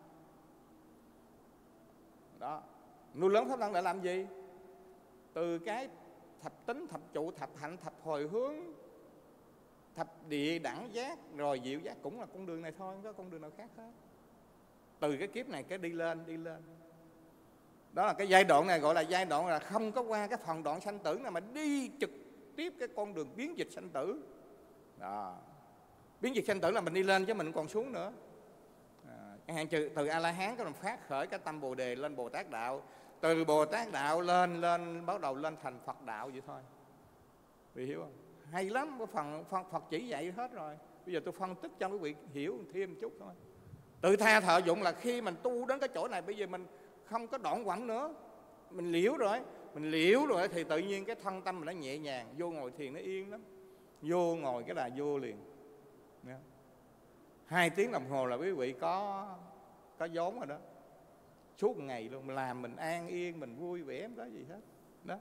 Đó. Nuôi lớn pháp thân để làm gì? Từ cái thập tính, thập trụ, thập hạnh, thập hồi hướng, thập địa đẳng giác, rồi diệu giác, cũng là con đường này thôi, không có con đường nào khác hết. Từ cái kiếp này cái đi lên, đi lên. Đó là cái giai đoạn này gọi là giai đoạn là không có qua cái phần đoạn sanh tử nào mà đi trực tiếp cái con đường biến dịch sanh tử. Đó. Biến dịch sanh tử là mình đi lên chứ mình còn xuống nữa. À, hàng trừ từ A-la-hán cái mình phát khởi cái tâm Bồ Đề lên Bồ Tát đạo, từ Bồ Tát đạo lên lên bắt đầu lên thành Phật đạo vậy thôi. Vì hiểu không? Hay lắm, cái phần, phần Phật chỉ dạy hết rồi. Bây giờ tôi phân tích cho quý vị hiểu thêm một chút thôi. Tự tha thọ dụng là khi mình tu đến cái chỗ này, bây giờ mình không có đoạn quẩn nữa. Mình liễu rồi, mình liễu rồi thì tự nhiên cái thân tâm mình nó nhẹ nhàng. Vô ngồi thiền nó yên lắm. Vô ngồi cái là vô liền. Hai tiếng đồng hồ là quý vị có có vốn rồi đó. Suốt ngày luôn, mình làm mình an yên, mình vui vẻ, không có gì hết đó.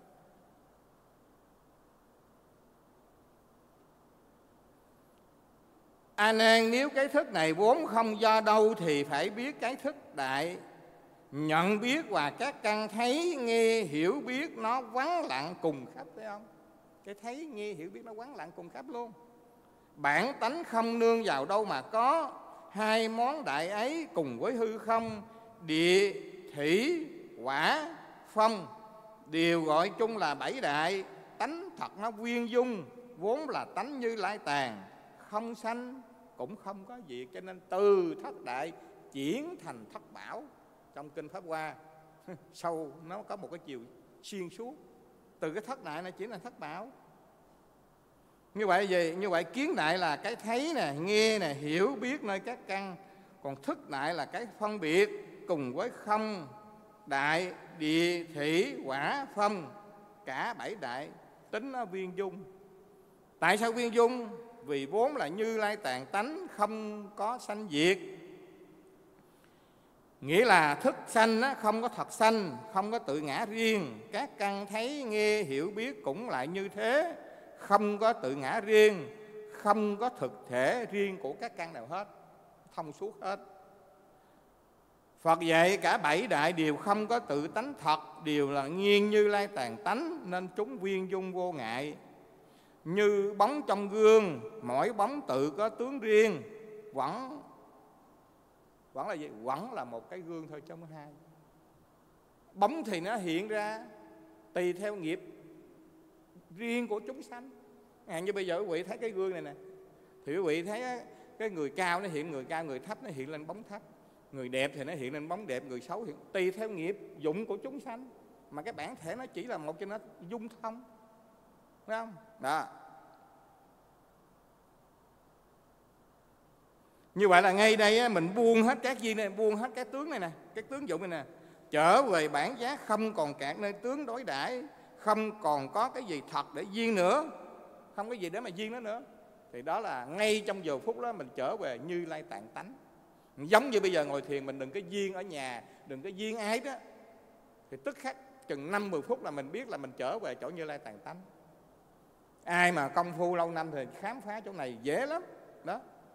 A Nan, nếu cái thức này vốn không do đâu thì phải biết cái thức đại nhận biết và các căn thấy nghe hiểu biết nó vắng lặng cùng khắp, thấy không? Cái thấy nghe hiểu biết nó vắng lặng cùng khắp luôn. Bản tánh không nương vào đâu mà có, hai món đại ấy cùng với hư không, địa, thủy, hỏa, phong, đều gọi chung là bảy đại. Tánh thật nó viên dung, vốn là tánh Như Lai Tàn, không sanh cũng không có diệt. Cho nên từ thất đại chuyển thành thất bảo. Trong kinh Pháp Hoa sâu nó có một cái chiều xuyên suốt. Từ cái thất đại này chuyển thành thất bảo. Như vậy gì? Như vậy kiến đại là cái thấy nè, nghe nè, hiểu biết nơi các căn. Còn thức đại là cái phân biệt cùng với không, đại, địa, thủy, hỏa, phong, cả bảy đại tính nó viên dung. Tại sao viên dung? Vì vốn là Như Lai Tạng tánh, không có sanh diệt. Nghĩa là thức sanh không có thật sanh, không có tự ngã riêng. Các căn thấy nghe hiểu biết cũng lại như thế, không có tự ngã riêng, không có thực thể riêng của các căn nào hết, thông suốt hết. Phật dạy cả bảy đại đều không có tự tánh thật, đều là nguyên Như Lai Tạng tánh, nên chúng viên dung vô ngại. Như bóng trong gương, mỗi bóng tự có tướng riêng. Vẫn Vẫn là gì? Vẫn là một cái gương thôi trong hai. Bóng thì nó hiện ra tùy theo nghiệp riêng của chúng sanh. À, như bây giờ quý vị thấy cái gương này nè, thì quý vị thấy cái người cao nó hiện người cao, người thấp nó hiện lên bóng thấp, người đẹp thì nó hiện lên bóng đẹp, người xấu hiện tùy theo nghiệp dụng của chúng sanh. Mà cái bản thể nó chỉ là một, cho nó dung thông, phải không? Đó. Như vậy là ngay đây mình buông hết các duyên này, buông hết cái tướng này nè, cái tướng dụng này nè, trở về bản giác, không còn cạn nơi tướng đối đãi, không còn có cái gì thật để duyên nữa, không có gì để mà duyên nó nữa. Thì đó là ngay trong giờ phút đó mình trở về Như Lai Tạng tánh. Giống như bây giờ ngồi thiền mình đừng có duyên ở nhà, đừng có duyên ái đó, thì tức khắc chừng năm mười phút là mình biết là mình trở về chỗ Như Lai Tạng tánh. Ai mà công phu lâu năm thì khám phá chỗ này dễ lắm đó.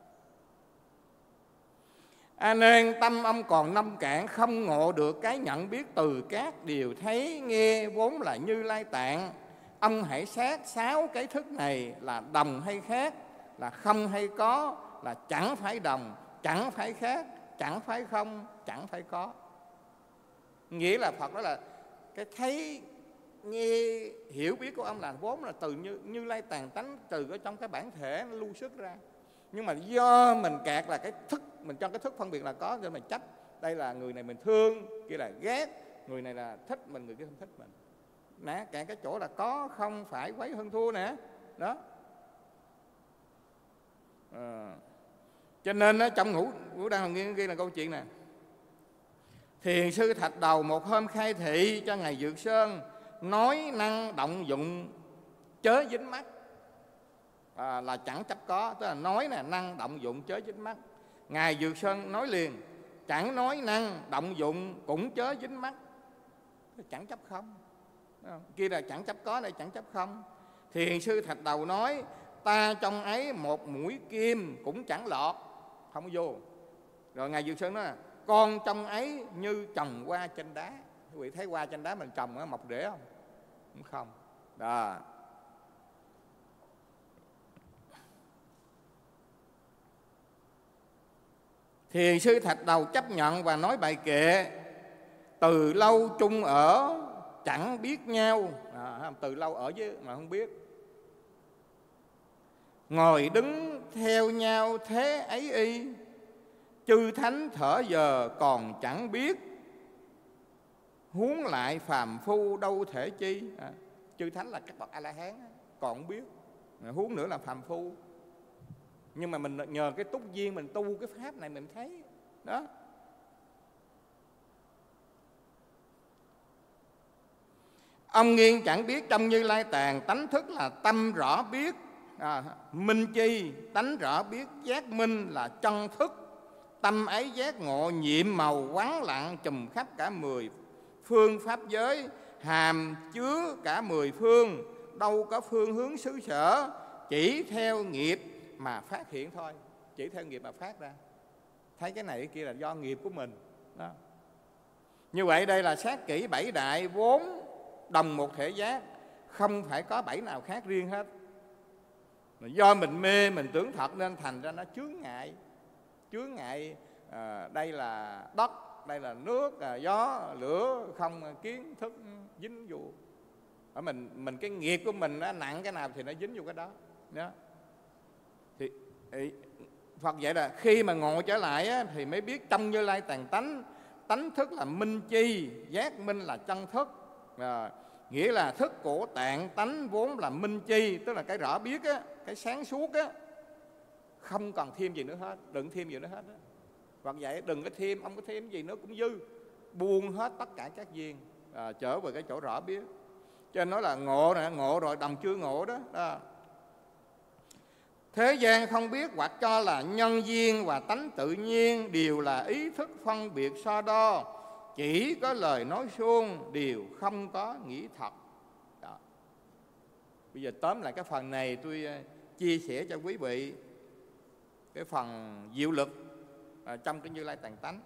A Nan, tâm ông còn nông cạn, không ngộ được cái nhận biết từ các điều thấy nghe vốn là Như Lai Tạng. Ông hãy xét sáu cái thức này là đồng hay khác, là không hay có, là chẳng phải đồng, chẳng phải khác, chẳng phải không, chẳng phải có. Nghĩa là Phật đó là cái thấy nghe hiểu biết của ông là vốn là từ Như, như Lai Tạng tánh, từ ở trong cái bản thể nó lưu xuất ra. Nhưng mà do mình kẹt là cái thức, mình cho cái thức phân biệt là có, nên mình chấp đây là người này mình thương, kia là ghét, người này là thích mình, người kia không thích mình. Nè, kẹt cái chỗ là có không phải quấy hơn thua nè. Đó. À. Cho nên đó, trong ngũ ngũ đăng hồng nghiên ghi là câu chuyện nè. Thiền sư Thạch Đầu một hôm khai thị cho ngài Dược Sơn, nói năng động dụng chớ dính mắt. À, là chẳng chấp có, tức là nói nè, năng động dụng chớ dính mắt. Ngài Dược Sơn nói liền, chẳng nói năng động dụng cũng chớ dính mắt, chẳng chấp không. Kia là chẳng chấp có, đây chẳng chấp không. Thiền sư Thạch Đầu nói, ta trong ấy một mũi kim cũng chẳng lọt, không có vô. Rồi ngài Dược Sơn nói, con trong ấy như trồng hoa trên đá. Quý vị thấy hoa trên đá mình trồng nó mọc rễ không? Cũng không. Đó. Thiền sư Thạch Đầu chấp nhận và nói bài kệ, từ lâu chung ở chẳng biết nhau. À, từ lâu ở với mà không biết, ngồi đứng theo nhau thế ấy y, chư thánh thở giờ còn chẳng biết, huống lại phàm phu đâu thể chi. À, chư thánh là các bậc A La Hán còn không biết, huống nữa là phàm phu. Nhưng mà mình nhờ cái túc duyên mình tu cái pháp này mình thấy đó. Ông nghiêng chẳng biết trong Như Lai Tạng, tánh thức là tâm rõ biết, à, minh chi, tánh rõ biết giác minh là chân thức. Tâm ấy giác ngộ nhiệm màu quán lặng, trùm khắp cả mười phương pháp giới, hàm chứa cả mười phương, đâu có phương hướng xứ sở, chỉ theo nghiệp mà phát hiện thôi. Chỉ theo nghiệp mà phát ra. Thấy cái này cái kia là do nghiệp của mình đó. Như vậy đây là xét kỹ bảy đại vốn đồng một thể giác, không phải có bảy nào khác riêng hết. Do mình mê, mình tưởng thật nên thành ra nó chướng ngại. Chướng ngại à, đây là đất, đây là nước, à, gió, lửa, không, kiến thức dính vô. Ở mình mình cái nghiệp của mình nó nặng cái nào thì nó dính vô cái đó. Đó. Thì Phật dạy là khi mà ngộ trở lại á, thì mới biết trong Như Lai Tạng tánh, tánh thức là minh chi, giác minh là chân thức. À, nghĩa là thức của tạng tánh vốn là minh chi, tức là cái rõ biết á, cái sáng suốt á, không còn thêm gì nữa hết, đừng thêm gì nữa hết á. Phật dạy đừng có thêm, ông có thêm gì nữa cũng dư, buông hết tất cả các duyên, à, trở về cái chỗ rõ biết. Cho nên nói là ngộ nè, ngộ rồi đồng chưa ngộ đó, đó. Thế gian không biết hoặc cho là nhân duyên và tánh tự nhiên, đều là ý thức phân biệt so đo, chỉ có lời nói suông, đều không có nghĩ thật. Đó. Bây giờ tóm lại cái phần này tôi chia sẻ cho quý vị cái phần diệu lực à, trong cái Như Lai Tạng tánh.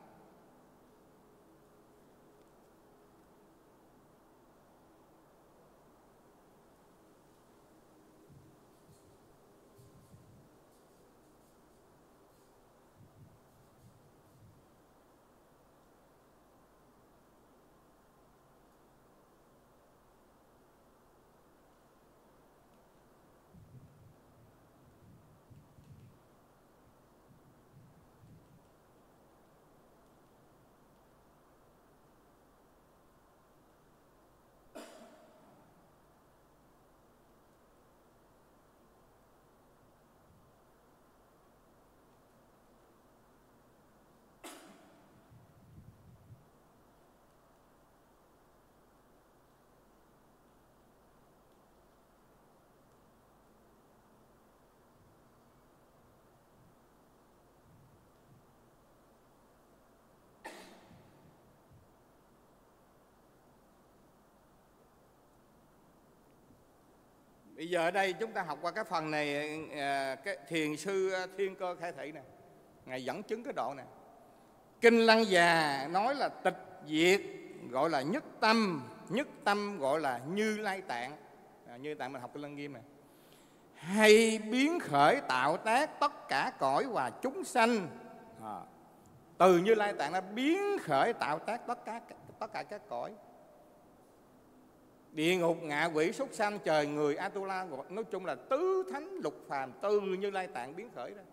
Bây giờ ở đây chúng ta học qua cái phần này, cái thiền sư Thiên Cơ Khai Thị này, ngài dẫn chứng cái độ này. Kinh Lăng Già nói là tịch diệt gọi là nhất tâm, nhất tâm gọi là Như Lai Tạng. À, Như Tạng mình học Kinh Lăng Nghiêm này. Hay biến khởi tạo tác tất cả cõi và chúng sanh. À, từ Như Lai Tạng nó biến khởi tạo tác tất cả tất cả các cõi. Địa ngục, ngạ quỷ, súc sanh, trời người, Atula, nói chung là tứ thánh lục phàm từ Như Lai Tạng biến khởi ra.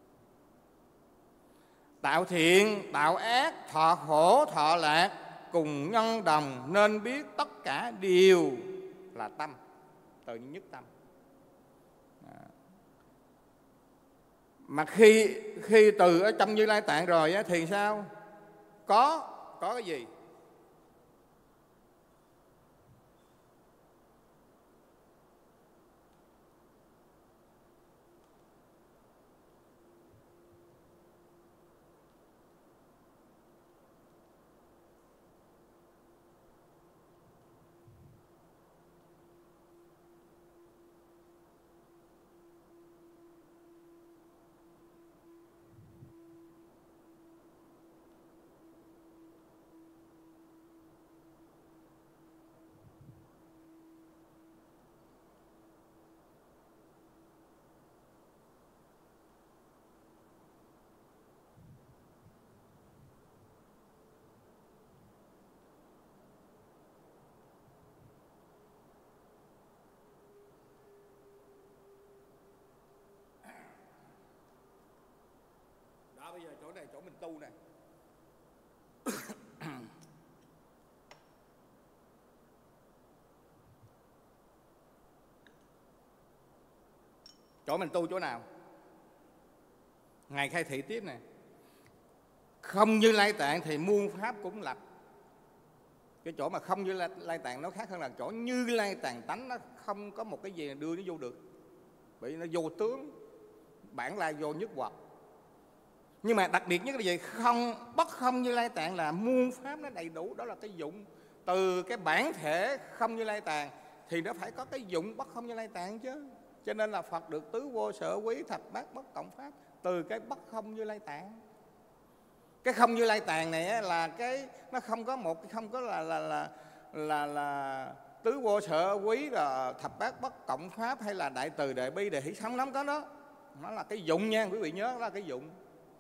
Tạo thiện, tạo ác, thọ khổ, thọ lạc, cùng nhân đồng, nên biết tất cả đều là tâm, từ nhất tâm. À. Mà khi khi từ ở trong Như Lai Tạng rồi á, thì sao? Có, có cái gì? Bây giờ chỗ này chỗ mình tu này. Chỗ mình tu chỗ nào? Ngài khai thị tiếp này. Không Như Lai Tạng thì muôn pháp cũng lập. Cái chỗ mà không Như Lai, lai Tạng nó khác hơn là chỗ Như Lai Tạng tánh nó không có một cái gì đưa nó vô được, bởi vì nó vô tướng, bản lai vô nhất hoặc. Nhưng mà đặc biệt nhất là gì? Không, bất không Như Lai Tạng là muôn pháp nó đầy đủ, đó là cái dụng. Từ cái bản thể không Như Lai Tạng thì nó phải có cái dụng bất không Như Lai Tạng chứ. Cho nên là Phật được tứ vô sở quý thập bát bất cộng pháp từ cái bất không Như Lai Tạng. Cái không Như Lai Tạng này là cái nó không có một, không có là là là là, là tứ vô sở quý là thập bát bất cộng pháp hay là đại từ đại bi đại hỷ, không lắm có đó. Nó là cái dụng nha, quý vị nhớ, đó là cái dụng.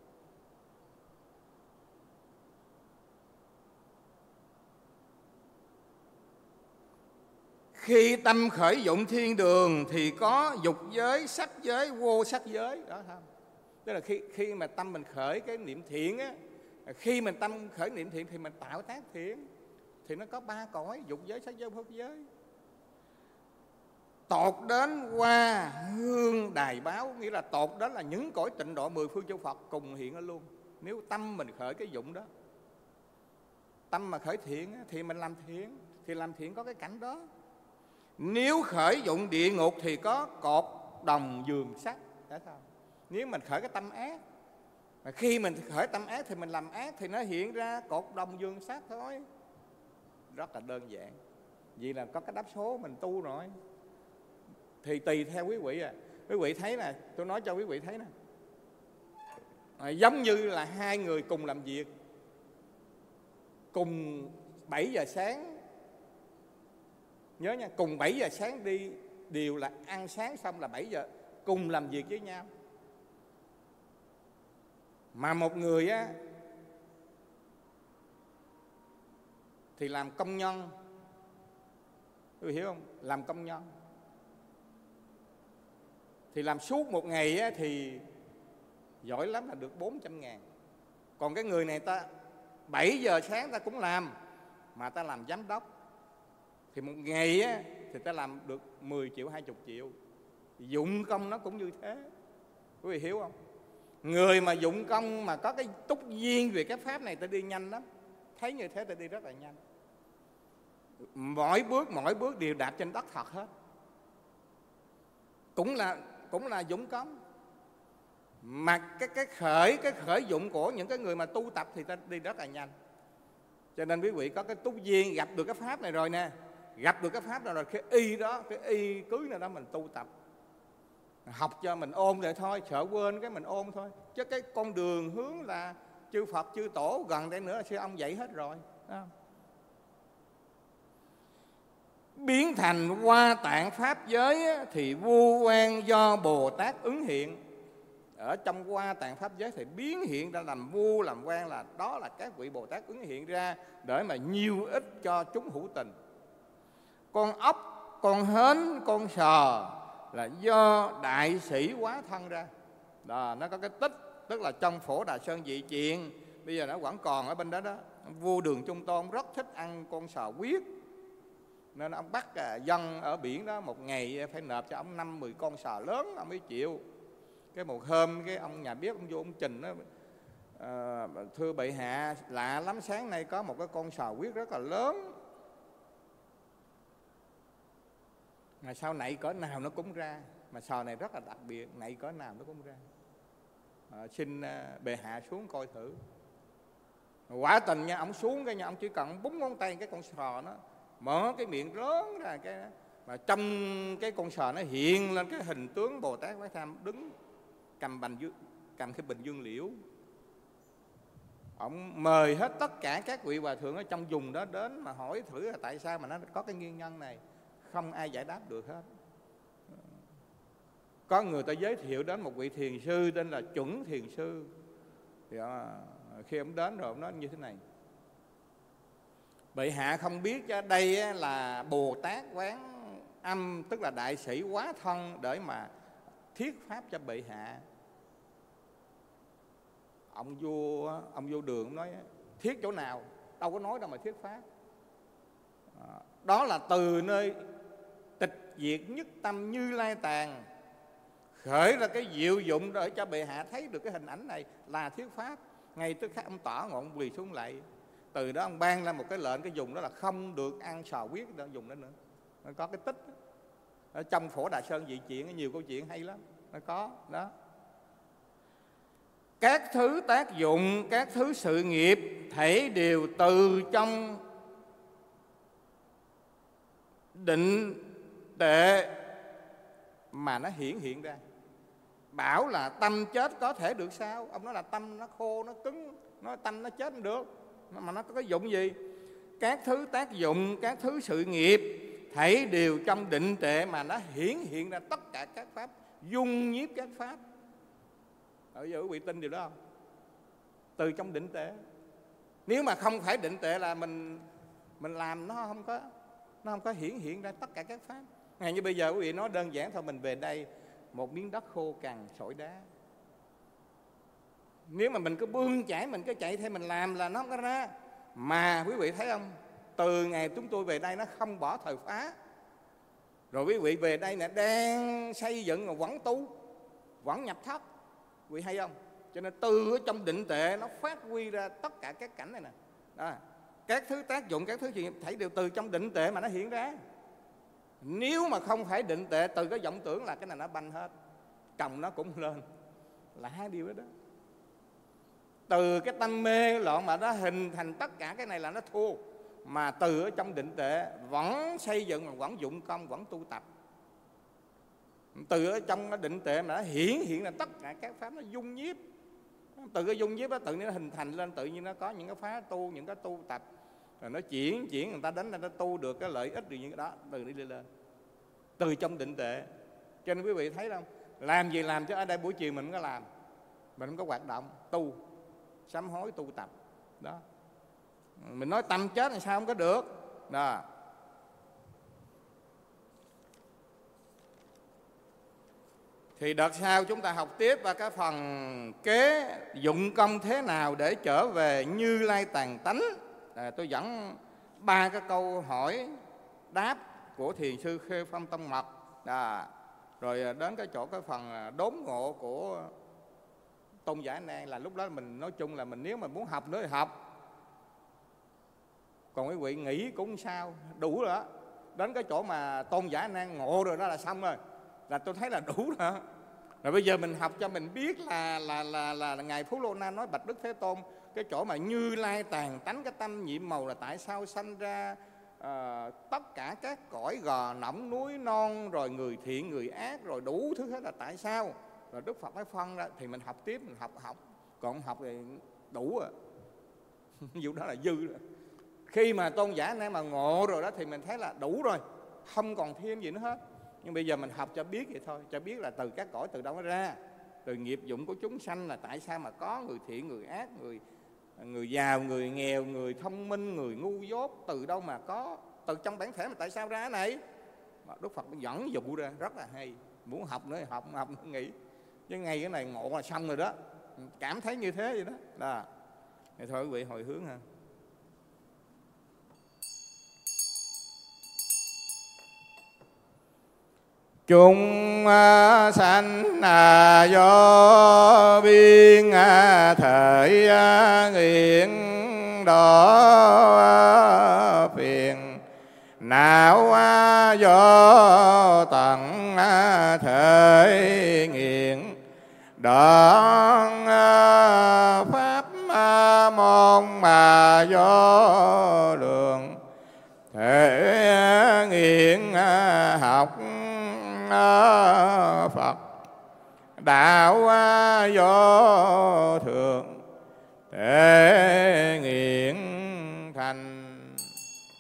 Khi tâm khởi dụng thiên đường thì có dục giới, sắc giới, vô sắc giới đó không? Tức là khi khi mà tâm mình khởi cái niệm thiện á, khi mình tâm khởi niệm thiện thì mình tạo tác thiện, thì nó có ba cõi: dục giới, sắc giới, vô giới. Tột đến qua hương đài báo, nghĩa là tột đến là những cõi tịnh độ mười phương chư Phật cùng hiện ở luôn. Nếu tâm mình khởi cái dụng đó, tâm mà khởi thiện thì mình làm thiện, thì làm thiện có cái cảnh đó. Nếu khởi dụng địa ngục thì có cột đồng giường sắt, phải không? Nếu mình khởi cái tâm ác, mà khi mình khởi tâm ác thì mình làm ác thì nó hiện ra cột đồng giường sắt thôi. Rất là đơn giản. Vì là có cái đáp số mình tu rồi. Thì tùy theo quý vị à. Quý vị thấy nè, tôi nói cho quý vị thấy nè, à, giống như là hai người cùng làm việc, cùng bảy giờ sáng, nhớ nha, cùng bảy giờ sáng đi, đều là ăn sáng xong là bảy giờ cùng làm việc với nhau. Mà một người á thì làm công nhân, quý vị hiểu không? Làm công nhân thì làm suốt một ngày á, thì giỏi lắm là được bốn trăm ngàn. Còn cái người này ta bảy giờ sáng ta cũng làm, mà ta làm giám đốc, thì một ngày á, thì ta làm được mười triệu, hai mươi triệu. Dụng công nó cũng như thế, quý vị hiểu không? Người mà dụng công mà có cái túc duyên về cái pháp này ta đi nhanh lắm. Thấy như thế ta đi rất là nhanh. Mỗi bước mỗi bước đều đạp trên đất thật hết. Cũng là cũng là dụng công. Mà cái cái khởi cái khởi dụng của những cái người mà tu tập thì ta đi rất là nhanh. Cho nên quý vị có cái túc duyên gặp được cái pháp này rồi nè, gặp được cái pháp này rồi, cái y đó, cái y cưới nào đó mình tu tập, học cho mình ôn vậy thôi, sợ quên cái mình ôn thôi. Chứ cái con đường hướng là chư Phật chư Tổ gần đây nữa là sư ông dạy hết rồi đó. Biến thành Hoa Tạng pháp giới thì vô quan do Bồ Tát ứng hiện. Ở trong Hoa Tạng pháp giới thì biến hiện ra làm vô làm quan, là đó là các vị Bồ Tát ứng hiện ra để mà nhiêu ích cho chúng hữu tình. Con ốc, con hến, con sò là do đại sĩ hóa thân ra. Đó, nó có cái tích, tức là trong Phổ Đà Sơn Dị Chuyện, bây giờ nó vẫn còn ở bên đó đó. Vua Đường Trung Tôn rất thích ăn con sò huyết, nên ông bắt à, dân ở biển đó một ngày phải nộp cho ông năm mười con sò lớn ông mới chịu. Cái một hôm cái ông nhà bếp ông vô ông trình đó, à, thưa bệ hạ, lạ lắm, sáng nay có một cái con sò huyết rất là lớn, mà sao nãy cỡ nào nó cũng ra, mà sò này rất là đặc biệt, nãy cỡ nào nó cũng ra, à, xin à, bệ hạ xuống coi thử. Quả tình nha, ông xuống cái nha, ông chỉ cần búng ngón tay cái con sò nó mở cái miệng lớn ra, cái mà trong cái con sò nó hiện lên cái hình tướng Bồ Tát Quái Tham đứng cầm bành dương, cầm cái bình dương liễu. Ông mời hết tất cả các vị hòa thượng ở trong vùng đó đến mà hỏi thử là tại sao mà nó có cái nguyên nhân này. Không ai giải đáp được hết. Có người ta giới thiệu đến một vị thiền sư tên là Chuẩn Thiền Sư. Thì khi ông đến rồi ông nói như thế này: bệ hạ không biết chứ đây là Bồ Tát Quán Âm, tức là đại sĩ hóa thân để mà thuyết pháp cho bệ hạ. Ông vua ông vô Đường ông nói thuyết chỗ nào, đâu có nói đâu mà thuyết pháp. Đó là từ nơi tịch diệt nhất tâm Như Lai Tạng khởi ra cái diệu dụng để cho bệ hạ thấy được cái hình ảnh này là thuyết pháp. Ngay tức khắc ông tỏ ngọn quỳ xuống lạy. Từ đó ông ban ra một cái lệnh, cái dùng đó là không được ăn sò huyết, đó dùng đó nữa. Nó có cái tích đó. Ở trong Phổ Đà Sơn Dị Chuyện nhiều câu chuyện hay lắm, nó có đó. Các thứ tác dụng, các thứ sự nghiệp thể đều từ trong định tệ mà nó hiển hiện ra. Bảo là tâm chết có thể được sao? Ông nói là tâm nó khô, nó cứng, nó tâm nó chết không được, mà nó có cái dụng gì? Các thứ tác dụng, các thứ sự nghiệp thảy đều trong định tệ mà nó hiển hiện ra tất cả các pháp, dung nhiếp các pháp. Ở giờ quý vị tin điều đó không? Từ trong định tệ. Nếu mà không phải định tệ là mình mình làm nó không có nó không có hiển hiện ra tất cả các pháp. Ngày như bây giờ quý vị nói đơn giản thôi, mình về đây một miếng đất khô cằn sỏi đá, nếu mà mình cứ bươn chải, mình cứ chạy theo mình làm là nó không có ra. Mà quý vị thấy không, từ ngày chúng tôi về đây nó không bỏ thời phá, rồi quý vị về đây nè đang xây dựng rồi vẫn tu, vẫn nhập thất, quý vị hay không? Cho nên từ ở trong định tệ nó phát huy ra tất cả các cảnh này nè. Đó. Các thứ tác dụng, các thứ chuyện thấy đều từ trong định tệ mà nó hiện ra. Nếu mà không phải định tệ, từ cái vọng tưởng là cái này nó banh hết, chồng nó cũng lên, là hai điều đó đó. Từ cái tâm mê loạn mà nó hình thành tất cả cái này là nó thua. Mà từ ở trong định tệ vẫn xây dựng, vẫn dụng công, vẫn tu tập. Từ ở trong cái định tệ mà nó hiển hiện là tất cả các pháp nó dung nhiếp. Từ cái dung nhiếp đó tự nhiên nó hình thành lên, tự nhiên nó có những cái phá tu, những cái tu tập, rồi nó chuyển chuyển người ta đánh ra nó tu được cái lợi ích, rồi những cái đó từ đi lên từ trong định tệ. Cho nên quý vị thấy không, làm gì làm cho ở đây buổi chiều mình không có làm, mình không có hoạt động tu sám hối tu tập đó. Mình nói tâm chết thì sao không có được đó. Thì đợt sau chúng ta học tiếp vào cái phần kế dụng công thế nào để trở về Như Lai tàn tánh. À, tôi dẫn ba cái câu hỏi đáp của thiền sư Khê Phong Tông Mật, à, rồi đến cái chỗ cái phần đốn ngộ của Tôn Giả Nan. Là lúc đó mình nói chung là mình nếu mà muốn học nữa thì học, còn quý vị nghĩ cũng sao, đủ rồi đó. Đến cái chỗ mà Tôn Giả Nan ngộ rồi đó là xong rồi, là tôi thấy là đủ rồi. Rồi bây giờ mình học cho mình biết là là là là, là ngài Phú Lô Na nói bạch Đức Thế Tôn, cái chỗ mà Như Lai tàn tánh, cái tâm nhiệm màu là tại sao sanh ra uh, tất cả các cõi gò nỏng núi non, rồi người thiện người ác, rồi đủ thứ hết là tại sao. Rồi Đức Phật mới phân ra, thì mình học tiếp, mình học học còn học thì đủ rồi. Vụ đó là dư rồi. Khi mà Tôn Giả Nan mà ngộ rồi đó thì mình thấy là đủ rồi, không còn thêm gì nữa hết. Nhưng bây giờ mình học cho biết vậy thôi, cho biết là từ các cõi từ đâu nó ra, từ nghiệp dụng của chúng sanh là tại sao mà có người thiện người ác, người người giàu người nghèo, người thông minh người ngu dốt, từ đâu mà có, từ trong bản thể mà tại sao ra cái này. Mà Đức Phật dẫn dụ ra rất là hay. Muốn học nữa thì học, học nữa nghĩ, chứ ngay cái này ngộ là xong rồi đó, cảm thấy như thế vậy đó. Đó. Thì thôi quý vị hồi hướng ha. Chúng sanh do biên thể nguyện đó phiền não, do tận thể nghiện đoạn pháp môn mà do lượng thể nghiện học Phật đạo do thượng thể nghiện thành.